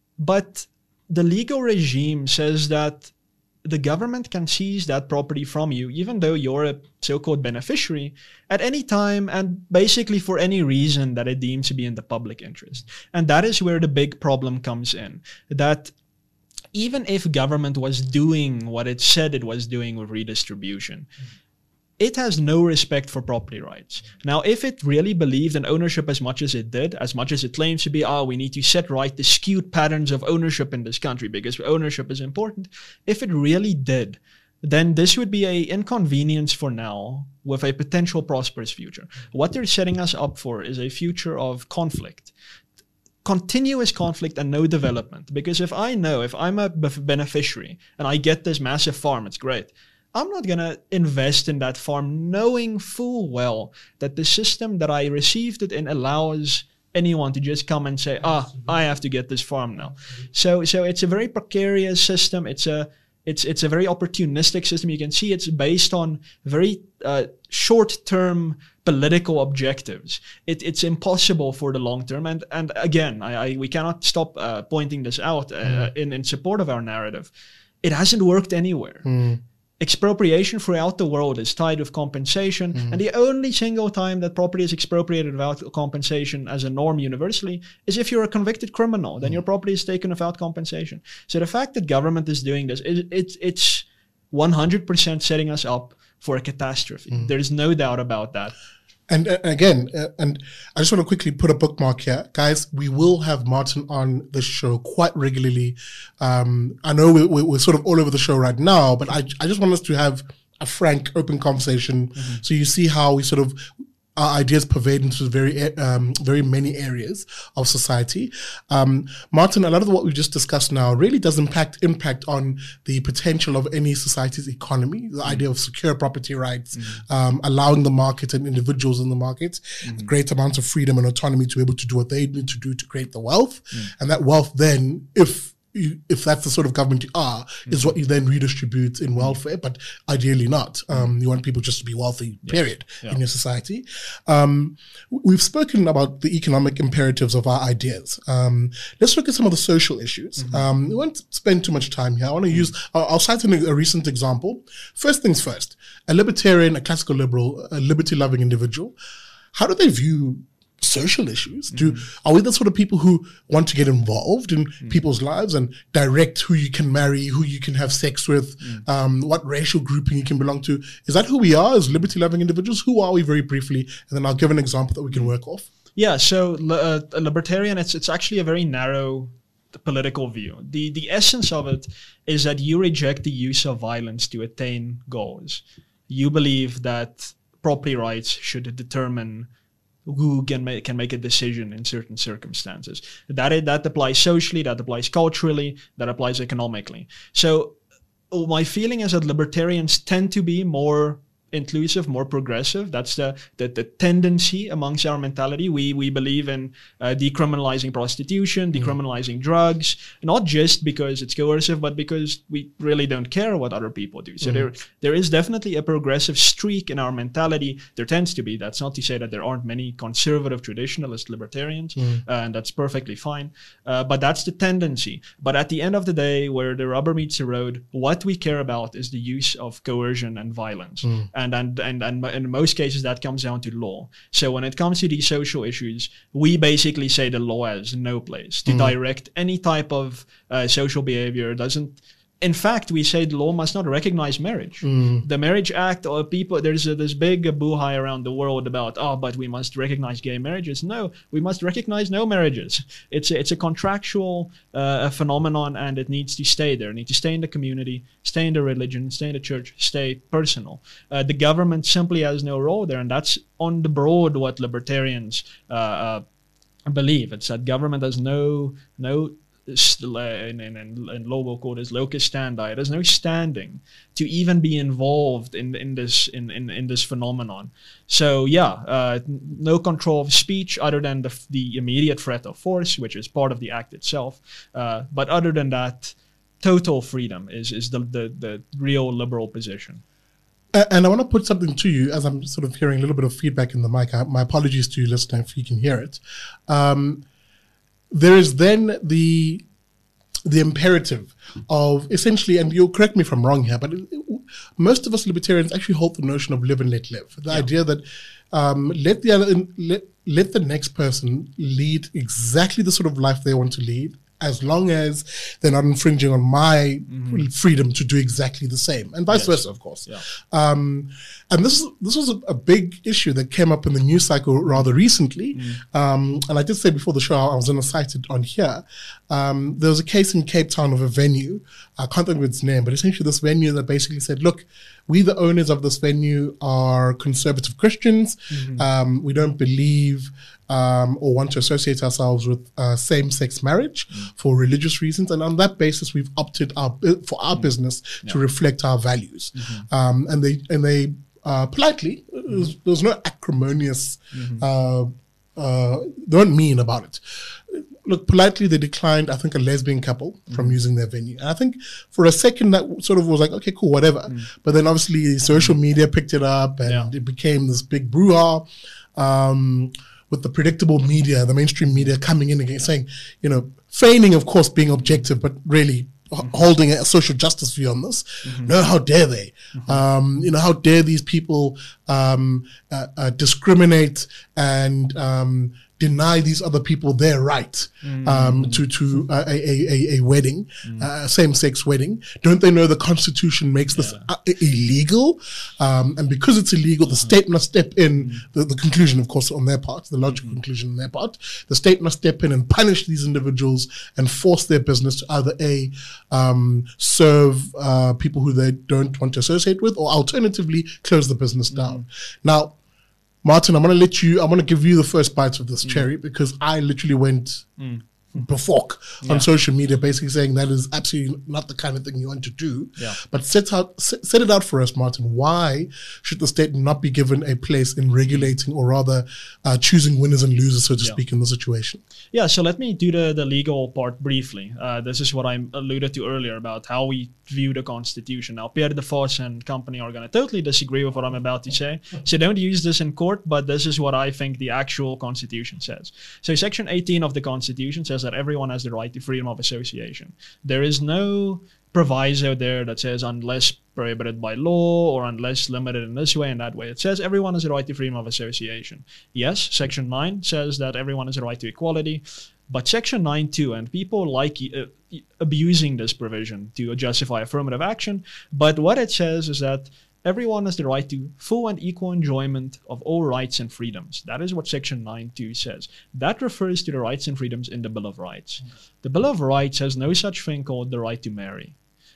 But the legal regime says that the government can seize that property from you, even though you're a so-called beneficiary, at any time and basically for any reason that it deems to be in the public interest. And that is where the big problem comes in. That even if government was doing what it said it was doing with redistribution, mm-hmm. it has no respect for property rights. Now, if it really believed in ownership as much as it did, as much as it claims to be, oh, we need to set right the skewed patterns of ownership in this country because ownership is important. If it really did, then this would be an inconvenience for now with a potential prosperous future. What they're setting us up for is a future of conflict. Continuous conflict and no development. Because if I know, if I'm a beneficiary and I get this massive farm, it's great. I'm not going to invest in that farm knowing full well that the system that I received it in allows anyone to just come and say, ah, I have to get this farm now. So so it's a very precarious system. It's a it's it's a very opportunistic system. You can see it's based on very uh, short-term political objectives. It, it's impossible for the long term. And and again, I, I we cannot stop uh, pointing this out uh, mm. in, in support of our narrative. It hasn't worked anywhere. Mm. Expropriation throughout the world is tied with compensation, mm-hmm. and the only single time that property is expropriated without compensation as a norm universally is if you're a convicted criminal. Then mm-hmm. your property is taken without compensation. So the fact that government is doing this, it, it, it's one hundred percent setting us up for a catastrophe. Mm-hmm. There's no doubt about that. And uh, again, uh, and I just want to quickly put a bookmark here. Guys, we will have Martin on the show quite regularly. Um, I know we, we, we're sort of all over the show right now, but I, I just want us to have a frank, open conversation. Mm-hmm. So you see how we sort of, our ideas pervade into very, um, very many areas of society. Um, Martin, a lot of what we've just discussed now really does impact impact on the potential of any society's economy, the mm-hmm. idea of secure property rights, mm-hmm. um, allowing the market and individuals in the market mm-hmm. great amounts of freedom and autonomy to be able to do what they need to do to create the wealth. Mm-hmm. And that wealth then, if You, if that's the sort of government you are, mm-hmm. is what you then redistribute in welfare, but ideally not. Um, you want people just to be wealthy, yes. period, yeah. in your society. Um, we've spoken about the economic imperatives of our ideas. Um, let's look at some of the social issues. Mm-hmm. Um, we won't spend too much time here. I want to mm-hmm. use, I'll, I'll cite a, a recent example. First things first, a libertarian, a classical liberal, a liberty-loving individual how do they view social issues? Do mm. are we the sort of people who want to get involved in mm. people's lives and direct who you can marry, who you can have sex with, mm. um, what racial grouping you can belong to? Is that who we are as liberty-loving individuals? Who are we, very briefly? And then I'll give an example that we can work off. Yeah, so uh, a libertarian, it's it's actually a very narrow political view. The the essence of it is that you reject the use of violence to attain goals. You believe that property rights should determine who can make, can make a decision in certain circumstances. That that applies socially, that applies culturally, that applies economically. So oh, my feeling is that libertarians tend to be more inclusive, more progressive. That's the, the the tendency amongst our mentality. We we believe in uh, decriminalizing prostitution, decriminalizing mm. drugs, not just because it's coercive, but because we really don't care what other people do. So mm. there there is definitely a progressive streak in our mentality. There tends to be. That's not to say that there aren't many conservative traditionalist libertarians, mm. uh, and that's perfectly fine. Uh, but that's the tendency. But at the end of the day, where the rubber meets the road, what we care about is the use of coercion and violence. Mm. And, and and and in most cases, that comes down to law. So when it comes to these social issues, we basically say the law has no place to mm. direct any type of uh, social behavior. Doesn't. In fact, we say the law must not recognize marriage. Mm. The Marriage Act, or people, there's a, this big boo-hi around the world about, oh, but we must recognize gay marriages. No, we must recognize no marriages. It's a, it's a contractual uh, phenomenon, and it needs to stay there. It needs to stay in the community, stay in the religion, stay in the church, stay personal. Uh, the government simply has no role there, and that's on the broad what libertarians uh, uh, believe. It's that government has no no. In, in, in law we'll call this locus standi. There's no standing to even be involved in in this in, in, in this phenomenon. So yeah, uh, no control of speech other than the the immediate threat of force, which is part of the act itself. Uh, but other than that, total freedom is is the the, the real liberal position. And I want to put something to you as I'm sort of hearing a little bit of feedback in the mic. I, my apologies to you, listener, if you can hear it. Um, There is then the the imperative of essentially, and you'll correct me if I'm wrong here, but it, it, most of us libertarians actually hold the notion of live and let live. The yeah. idea that um, let the other, let let the next person lead exactly the sort of life they want to lead, as long as they're not infringing on my mm-hmm. freedom to do exactly the same, and vice yes. versa, of course. Yeah. Um, and this this was a, a big issue that came up in the news cycle rather recently. Mm. Um, and I did say before the show, I was going to cite it on here. Um, there was a case in Cape Town of a venue. I can't think of its name, but essentially this venue that basically said, look, we, the owners of this venue, are conservative Christians. Mm-hmm. Um, we don't believe Um, or want to associate ourselves with uh, same-sex marriage mm. for religious reasons, and on that basis, we've opted our for our mm. business yeah. to reflect our values. Mm-hmm. Um, and they and they uh, politely, mm-hmm. there's, there's no acrimonious, mm-hmm. uh, uh, they weren't mean about it. Look, politely, they declined, I think, a lesbian couple mm-hmm. from using their venue. And I think for a second that sort of was like, okay, cool, whatever. Mm. But then obviously social media picked it up, and yeah. it became this big brouhaha. Um, with the predictable media, the mainstream media coming in again saying, you know, feigning, of course, being objective, but really mm-hmm. holding a social justice view on this. Mm-hmm. No, how dare they? Mm-hmm. Um, you know, how dare these people um, uh, uh, discriminate and um, deny these other people their right mm. um, to to uh, a, a, a wedding, mm. uh, same-sex wedding. Don't they know the Constitution makes yeah. this uh, illegal? Um, and because it's illegal, the state must step in, mm. the, the conclusion, of course, on their part, the logical mm-hmm. conclusion on their part, the state must step in and punish these individuals and force their business to either A, um, serve uh, people who they don't want to associate with, or alternatively, close the business mm. down. Now, Martin, I'm going to let you, I'm going to give you the first bite of this mm. cherry, because I literally went mm. before yeah. on social media basically saying that is absolutely not the kind of thing you want to do. Yeah. But set out, set, set it out for us, Martin. Why should the state not be given a place in regulating, or rather uh, choosing winners and losers, so to yeah. speak, in the situation? Yeah, so let me do the, the legal part briefly. Uh, this is what I alluded to earlier about how we view the Constitution. Now, Pierre de Vos and company are going to totally disagree with what I'm about to say. So don't use this in court, but this is what I think the actual Constitution says. So Section eighteen of the Constitution says that everyone has the right to freedom of association. There is no proviso there that says unless prohibited by law or unless limited in this way and that way. It says everyone has a right to freedom of association. Yes, Section nine says that everyone has a right to equality, but Section nine too, and people like uh, abusing this provision to justify affirmative action, but what it says is that everyone has the right to full and equal enjoyment of all rights and freedoms. That is what Section nine two says. That refers to the rights and freedoms in the Bill of Rights. Mm. The Bill of Rights has no such thing called the right to marry.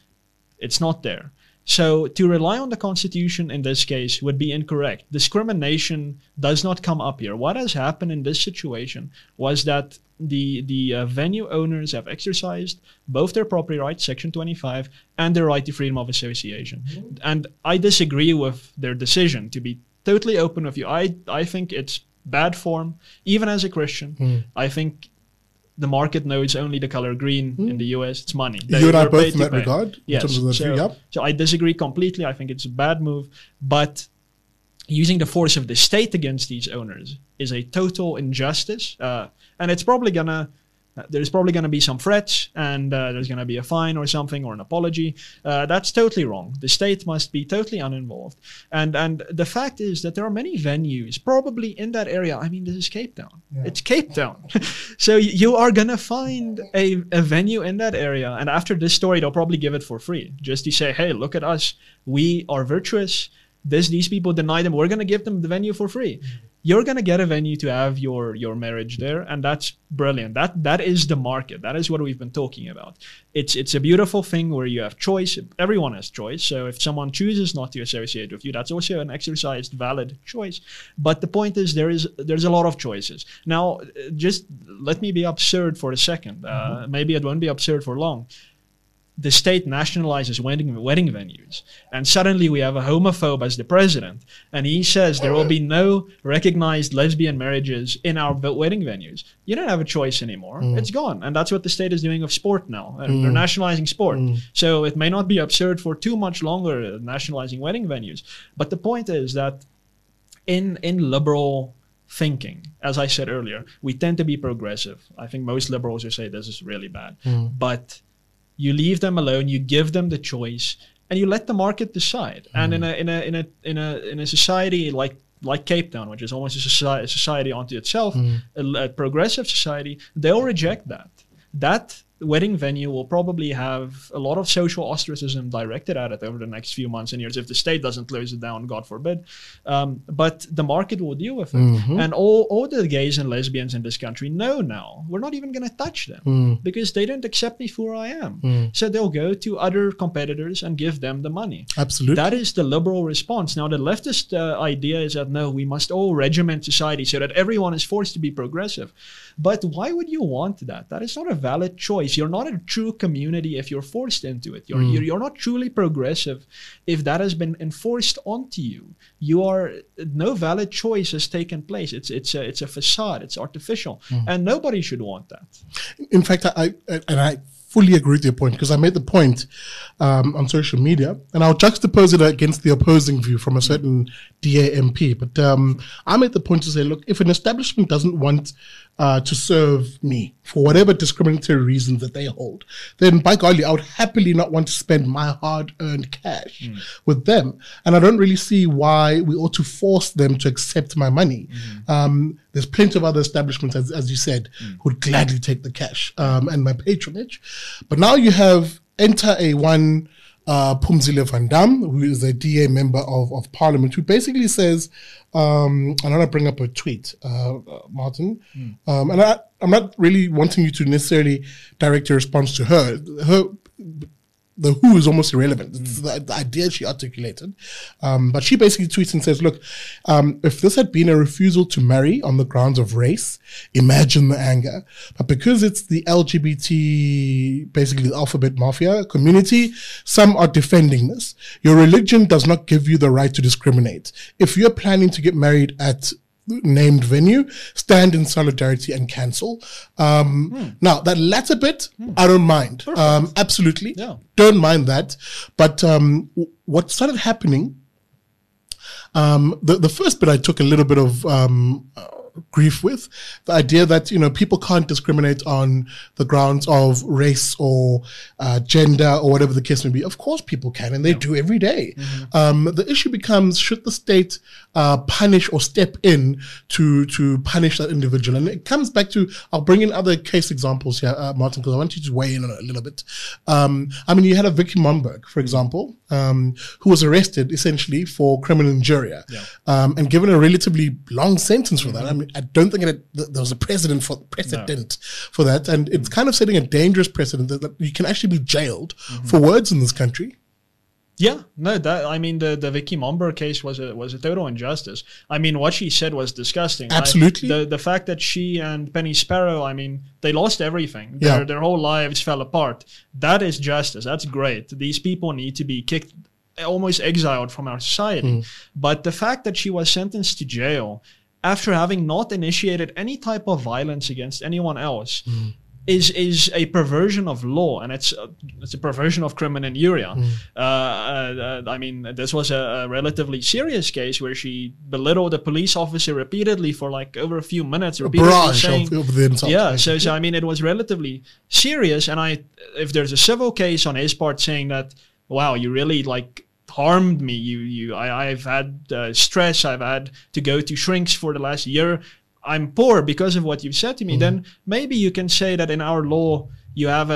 It's not there. So to rely on the Constitution in this case would be incorrect. Discrimination does not come up here. What has happened in this situation was that the the uh, venue owners have exercised both their property rights, Section twenty-five, and their right to freedom of association. Mm-hmm. And I disagree with their decision, to be totally open with you. I, I think it's bad form, even as a Christian. Mm. I think the market knows only the color green mm. in the U S. It's money. They, you and I both in that pay. regard? Yes. In so, three, yep. so I disagree completely. I think it's a bad move. But using the force of the state against these owners is a total injustice. Uh, and it's probably going to, uh, there's probably going to be some threats and uh, there's going to be a fine or something or an apology. Uh, that's totally wrong. The state must be totally uninvolved. And and the fact is that there are many venues probably in that area. I mean, this is Cape Town. Yeah. It's Cape Town. So you are going to find a, a venue in that area. And after this story, they'll probably give it for free. Just to say, hey, look at us. We are virtuous. This, these people deny them. We're going to give them the venue for free. Mm-hmm. You're going to get a venue to have your, your marriage there, and that's brilliant. That that is the market. That is what we've been talking about. It's it's a beautiful thing where you have choice. Everyone has choice. So if someone chooses not to associate with you, that's also an exercised valid choice. But the point is there is there's a lot of choices. Now, just let me be absurd for a second. Uh, mm-hmm. Maybe it won't be absurd for long. The state nationalizes wedding wedding venues, and suddenly we have a homophobe as the president, and he says there will be no recognized lesbian marriages in our wedding venues. You don't have a choice anymore. Mm. It's gone, and that's what the state is doing with sport now. Mm. They're nationalizing sport. Mm. So it may not be absurd for too much longer, uh, nationalizing wedding venues. But the point is that in in liberal thinking, as I said earlier, we tend to be progressive. I think most liberals will say this is really bad, mm. but you leave them alone, you give them the choice, and you let the market decide. Mm. And in a in a in a in a in a society like like Cape Town, which is almost a society, a society unto itself, mm. a, a progressive society, they'll reject that. That wedding venue will probably have a lot of social ostracism directed at it over the next few months and years if the state doesn't close it down, God forbid. Um, but the market will deal with it. Mm-hmm. And all, all the gays and lesbians in this country know now we're not even going to touch them mm. because they don't accept me for who I am. Mm. So they'll go to other competitors and give them the money. Absolutely. That is the liberal response. Now, the leftist uh, idea is that, no, we must all regiment society so that everyone is forced to be progressive. But why would you want that? That is not a valid choice. You're not a true community if you're forced into it. You're, mm. you're, you're not truly progressive if that has been enforced onto you. You are, no valid choice has taken place. It's it's a, it's a facade. It's artificial. Mm. And nobody should want that. In fact, I, I and I fully agree with your point, because I made the point um, on social media, and I'll juxtapose it against the opposing view from a certain D A M P. But um, I made the point to say, look, if an establishment doesn't want uh, to serve me for whatever discriminatory reasons that they hold, then by golly, I would happily not want to spend my hard-earned cash mm. with them. And I don't really see why we ought to force them to accept my money. Mm. Um, there's plenty of other establishments, as, as you said, mm. who would gladly take the cash um, and my patronage. But now you have enter a one uh, Phumzile van Dam, who is a D A member of, of parliament, who basically says, um, and I want to bring up a tweet, uh, uh, Martin, mm. um, and I, I'm not really wanting you to necessarily direct your response to her. Her The who is almost irrelevant. It's the, the idea she articulated. Um, but she basically tweets and says, look, um, if this had been a refusal to marry on the grounds of race, imagine the anger. But because it's the L G B T, basically the alphabet mafia community, some are defending this. Your religion does not give you the right to discriminate. If you're planning to get married at named venue, stand in solidarity and cancel. Um, hmm. Now, that latter bit, hmm. I don't mind. Um, absolutely. Yeah. Don't mind that. But um, w- what started happening, um, the, the first bit I took a little bit of um, uh, grief with. The idea that, you know, people can't discriminate on the grounds of race or uh, gender or whatever the case may be. Of course people can, and they yeah. do every day. Mm-hmm. Um, the issue becomes, should the state uh, punish or step in to to punish that individual? And it comes back to, I'll bring in other case examples here, uh, Martin, because I want you to weigh in on it a little bit. Um, I mean, you had a Vicky Momberg, for example, um, who was arrested essentially for criminal injuria yeah. um, and given a relatively long sentence for that. I mean, I don't think it, there was a precedent for precedent no. for that, and it's kind of setting a dangerous precedent that, that you can actually be jailed mm-hmm. for words in this country. Yeah, no, that I mean the the Vicky Momberg case was a was a total injustice. I mean, what she said was disgusting. Absolutely. I, the the fact that she and Penny Sparrow, I mean, they lost everything. Their yeah. their whole lives fell apart. That is justice. That's great. These people need to be kicked, almost exiled from our society. Mm. But the fact that she was sentenced to jail after having not initiated any type of violence against anyone else. Mm. Is is a perversion of law, and it's a, it's a perversion of criminal injuria. Mm. Uh, uh, I mean, this was a, a relatively serious case where she belittled a police officer repeatedly for like over a few minutes, repeatedly a barrage saying, of, of the insult. Yeah, so, so I mean, it was relatively serious. And I, if there's a civil case on his part saying that, wow, you really like harmed me, you you, I, I've had uh, stress, I've had to go to shrinks for the last year. I'm poor because of what you've said to me, mm. then maybe you can say that in our law you have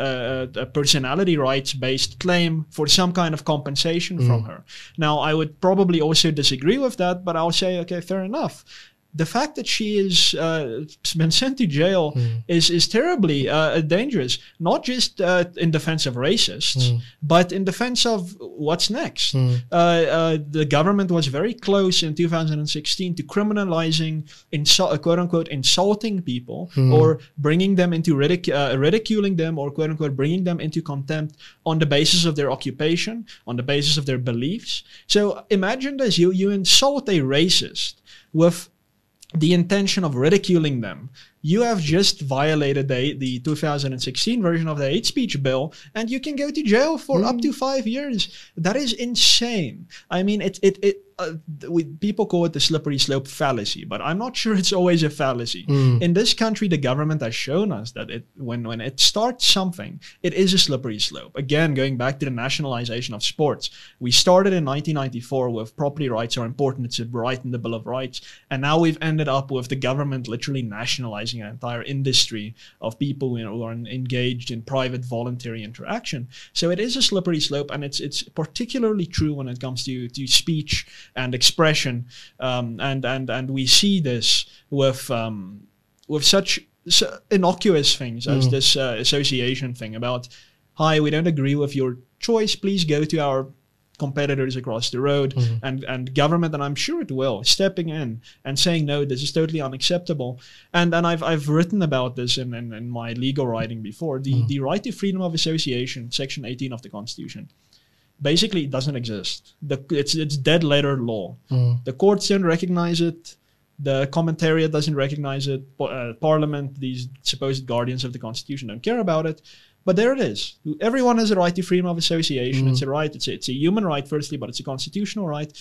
a, a, a personality rights-based claim for some kind of compensation mm. from her. Now, I would probably also disagree with that, but I'll say, okay, fair enough. The fact that she is uh, been sent to jail mm. is is terribly uh, dangerous, not just uh, in defense of racists, mm. but in defense of what's next. Mm. Uh, uh, the government was very close in two thousand sixteen to criminalizing, insu- uh, quote unquote, insulting people mm. or bringing them into ridic- uh, ridiculing them or quote unquote bringing them into contempt on the basis of their occupation, on the basis of their beliefs. So imagine this: you you insult a racist with the intention of ridiculing them. You have just violated the, the two thousand sixteen version of the hate speech bill, and you can go to jail for mm. up to five years. That is insane. I mean, it it it. Uh, we, people call it the slippery slope fallacy, but I'm not sure it's always a fallacy. Mm. In this country, the government has shown us that it when when it starts something, it is a slippery slope. Again, going back to the nationalization of sports, we started in nineteen ninety-four with property rights are important. It's a right in the Bill of Rights, and now we've ended up with the government literally nationalizing an entire industry of people, you know, who are engaged in private voluntary interaction. So it is a slippery slope, and it's it's particularly true when it comes to to speech and expression, um, and and and we see this with um, with such so innocuous things as mm. this uh, association thing about, hi, we don't agree with your choice, please go to our competitors across the road, mm. and and government, and I'm sure it will, stepping in and saying, no, this is totally unacceptable. And and I've I've written about this in, in, in my legal writing before. The mm. the right to freedom of association, section eighteen of the Constitution, basically it doesn't exist. The, it's it's dead letter law. Mm. The courts don't recognize it. The commentariat doesn't recognize it. Uh, Parliament, these supposed guardians of the Constitution, don't care about it. But there it is. Everyone has a right to freedom of association. Mm. It's a right. It's a, it's a human right, firstly, but it's a constitutional right.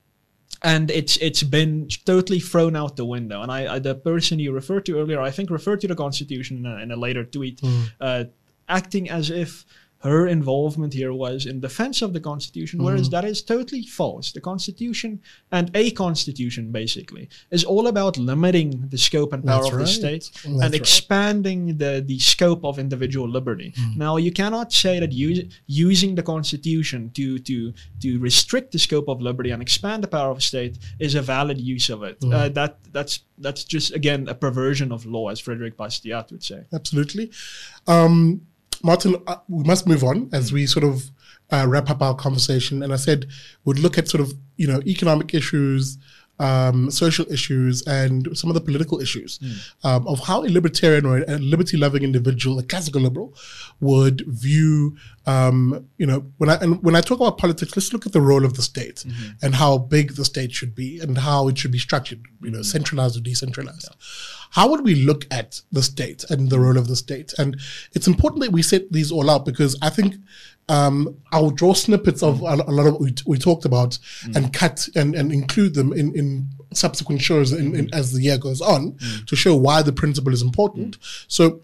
And it's it's been totally thrown out the window. And I, I the person you referred to earlier, I think, referred to the Constitution in a, in a later tweet, mm. uh, acting as if her involvement here was in defense of the Constitution, mm-hmm. whereas that is totally false. The Constitution, and a Constitution basically, is all about limiting the scope and power That's of right. the state That's and expanding right. the, the scope of individual liberty. Mm. Now, you cannot say that use, using the Constitution to, to, to restrict the scope of liberty and expand the power of the state is a valid use of it. Mm. Uh, that that's that's just, again, a perversion of law, as Frederick Bastiat would say. Absolutely. Um, Martin, uh, we must move on as we sort of uh, wrap up our conversation. And I said we'd look at sort of, you know, economic issues, um, social issues, and some of the political issues mm. um, of how a libertarian or a liberty-loving individual, a classical liberal, would view, um, you know, when I and when I talk about politics, let's look at the role of the state mm-hmm. and how big the state should be and how it should be structured, you know, mm-hmm. centralized or decentralized. Yeah. how would we look at the state and the role of the state? And it's important that we set these all out, because I think um, I'll draw snippets of a, a lot of what we, we talked about mm. and cut and, and include them in, in subsequent shows in, in, as the year goes on mm. to show why the principle is important. Mm. So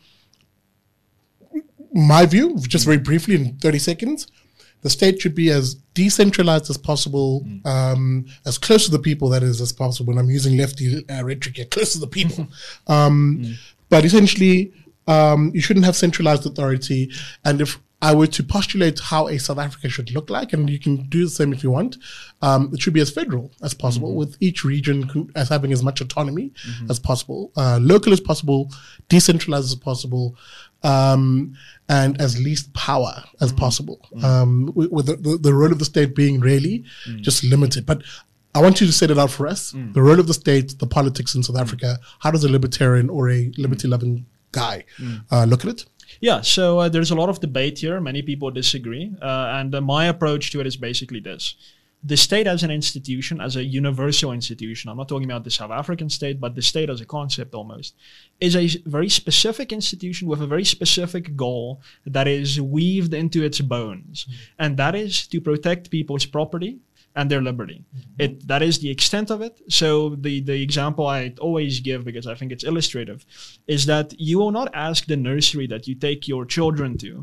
my view, just very briefly in thirty seconds, the state should be as decentralized as possible, mm. um, as close to the people, that is, as possible. And I'm using lefty uh, rhetoric here, close to the people. um, mm. But essentially, um, you shouldn't have centralized authority. And if I were to postulate how a South Africa should look like, and you can do the same if you want, um, it should be as federal as possible, mm-hmm. with each region con- as having as much autonomy mm-hmm. as possible, uh, local as possible, decentralized as possible, um, and as least power as mm-hmm. possible, mm-hmm. um, with, with the, the, the role of the state being really mm-hmm. just limited. But I want you to set it out for us, mm. the role of the state, the politics in South Africa. How does a libertarian or a liberty-loving guy mm. uh, look at it? Yeah, so uh, there's a lot of debate here. Many people disagree. Uh, and uh, my approach to it is basically this. The state as an institution, as a universal institution, I'm not talking about the South African state, but the state as a concept almost, is a very specific institution with a very specific goal that is weaved into its bones. Mm-hmm. And that is to protect people's property and their liberty. Mm-hmm. It that is the extent of it. So the, the example I always give, because I think it's illustrative, is that you will not ask the nursery that you take your children to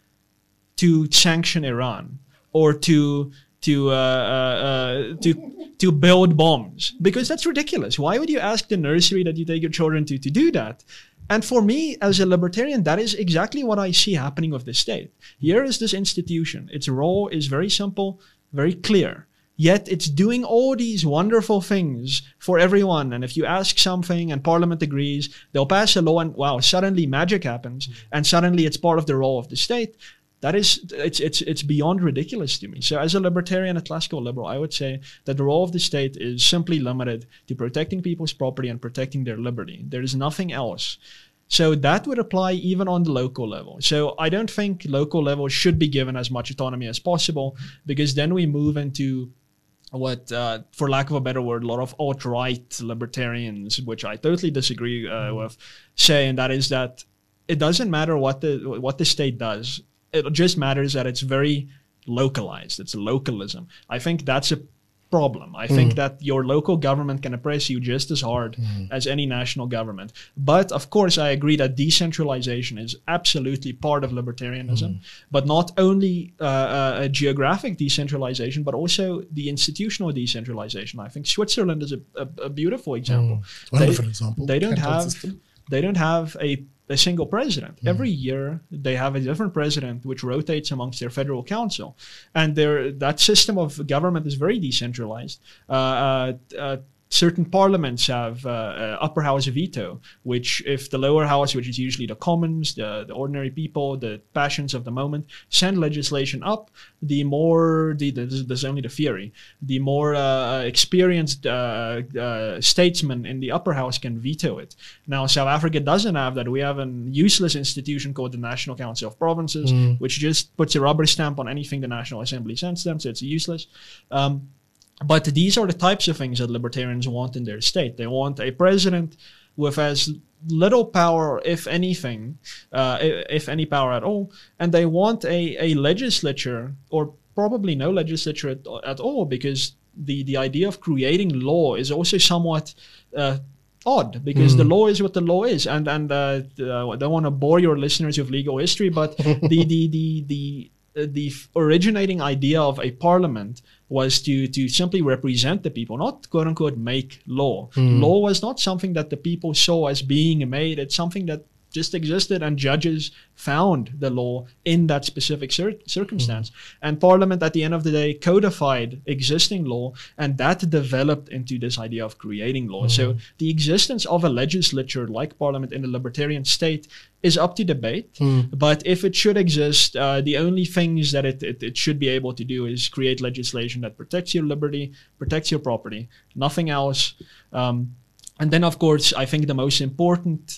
to sanction Iran or to to uh, uh, uh, to to build bombs, because that's ridiculous. Why would you ask the nursery that you take your children to to do that? And for me, as a libertarian, that is exactly what I see happening with the state. Here is this institution. Its role is very simple, very clear. Yet it's doing all these wonderful things for everyone. And if you ask something and Parliament agrees, they'll pass a law and wow, suddenly magic happens. Mm-hmm. And suddenly it's part of the role of the state. That is, it's it's it's beyond ridiculous to me. So as a libertarian, a classical liberal, I would say that the role of the state is simply limited to protecting people's property and protecting their liberty. There is nothing else. So that would apply even on the local level. So I don't think local levels should be given as much autonomy as possible, because then we move into what, uh, for lack of a better word, a lot of alt-right libertarians, which I totally disagree uh, mm-hmm. with, say, and that is that it doesn't matter what the what the state does. It just matters that it's very localized. It's localism. I think that's a problem. I mm. think that your local government can oppress you just as hard mm. as any national government. But of course, I agree that decentralization is absolutely part of libertarianism, mm. but not only uh, uh, a geographic decentralization, but also the institutional decentralization. I think Switzerland is a, a, a beautiful example. Mm. Wonderful they, example. They don't have system. They don't have a a single president. Mm. Every year they have a different president which rotates amongst their federal council. And their, that system of government is very decentralized. Uh, uh, uh, certain parliaments have uh, uh, upper house veto, which if the lower house, which is usually the commons, the, the ordinary people, the passions of the moment, send legislation up, the more, the, the, there's only the theory, the more uh, experienced uh, uh, statesmen in the upper house can veto it. Now, South Africa doesn't have that. We have a useless institution called the National Council of Provinces, mm. which just puts a rubber stamp on anything the National Assembly sends them, so it's useless. Um, But these are the types of things that libertarians want in their state. They want a president with as little power, if anything, uh, if any power at all, and they want a, a legislature, or probably no legislature at, at all, because the, the idea of creating law is also somewhat uh, odd, because mm. the law is what the law is. And and uh, uh, I don't want to bore your listeners with legal history, but the the the the the originating idea of a parliament was to to simply represent the people, not quote unquote make law. Mm. Law was not something that the people saw as being made. It's something that just existed, and judges found the law in that specific cir- circumstance. Mm. And Parliament, at the end of the day, codified existing law, and that developed into this idea of creating law. Mm. So the existence of a legislature like Parliament in a libertarian state is up to debate. Mm. But if it should exist, uh, the only things that it, it, it should be able to do is create legislation that protects your liberty, protects your property, nothing else. Um, and then, of course, I think the most important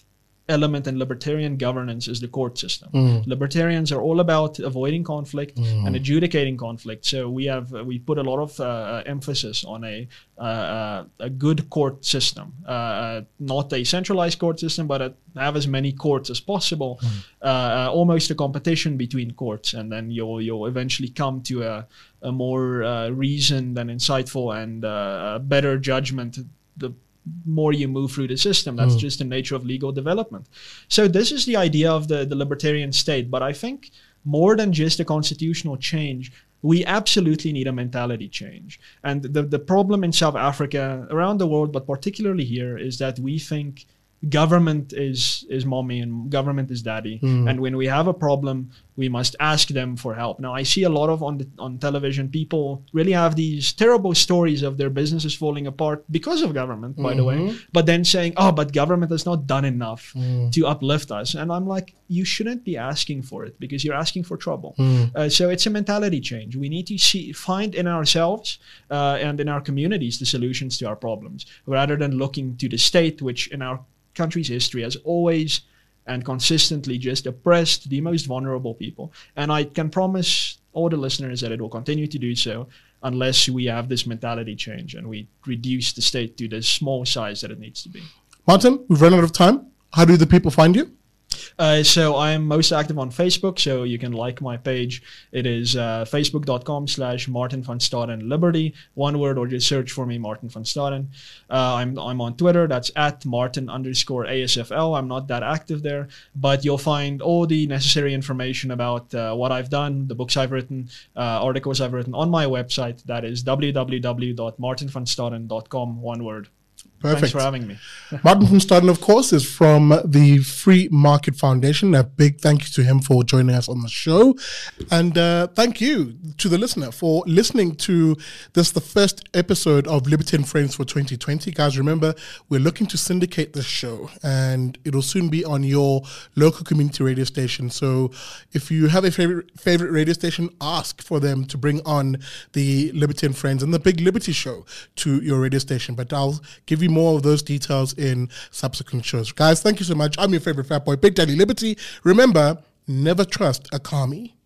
element in libertarian governance is the court system. Mm. Libertarians are all about avoiding conflict mm. and adjudicating conflict. So we have uh, we put a lot of uh, emphasis on a uh, a good court system, uh, not a centralized court system, but a, have as many courts as possible. Mm. Uh, almost a competition between courts, and then you'll you'll eventually come to a a more uh, reasoned and insightful and uh, better judgment the more you move through the system. That's mm. just the nature of legal development. So this is the idea of the, the libertarian state. But I think more than just a constitutional change, we absolutely need a mentality change. And the, the problem in South Africa, around the world, but particularly here, is that we think government is is mommy and government is daddy. Mm. And when we have a problem, we must ask them for help. Now, I see a lot of on the, on television, people really have these terrible stories of their businesses falling apart because of government, by mm-hmm. the way, but then saying, oh, but government has not done enough mm. to uplift us. And I'm like, you shouldn't be asking for it because you're asking for trouble. Mm. Uh, so it's a mentality change. We need to see, find in ourselves uh, and in our communities the solutions to our problems, rather than looking to the state, which in our country's history has always and consistently just oppressed the most vulnerable people. And I can promise all the listeners that it will continue to do so unless we have this mentality change and we reduce the state to the small size that it needs to be. Martin, we've run out of time. How do the people find you? Uh, so I am most active on Facebook, so you can like my page. It is uh, facebook.com slash Martin van Staden Liberty, one word, or just search for me, Martin van Staden. Uh, I'm I'm on Twitter, that's at Martin underscore A S F L. I'm not that active there, but you'll find all the necessary information about uh, what I've done, the books I've written, uh, articles I've written on my website. That is w w w dot martin van staden dot com, one word. Perfect. Thanks for having me. Martin van Staden, of course, is from the Free Market Foundation. A big thank you to him for joining us on the show. And uh, thank you to the listener for listening to this, the first episode of Liberty and Friends for twenty twenty. Guys, remember, we're looking to syndicate this show, and it'll soon be on your local community radio station. So if you have a favorite favorite radio station, ask for them to bring on the Liberty and Friends and the Big Liberty Show to your radio station. But I'll give you more of those details in subsequent shows. Guys, thank you so much. I'm your favorite fat boy, Big Daddy Liberty. Remember, never trust a commie.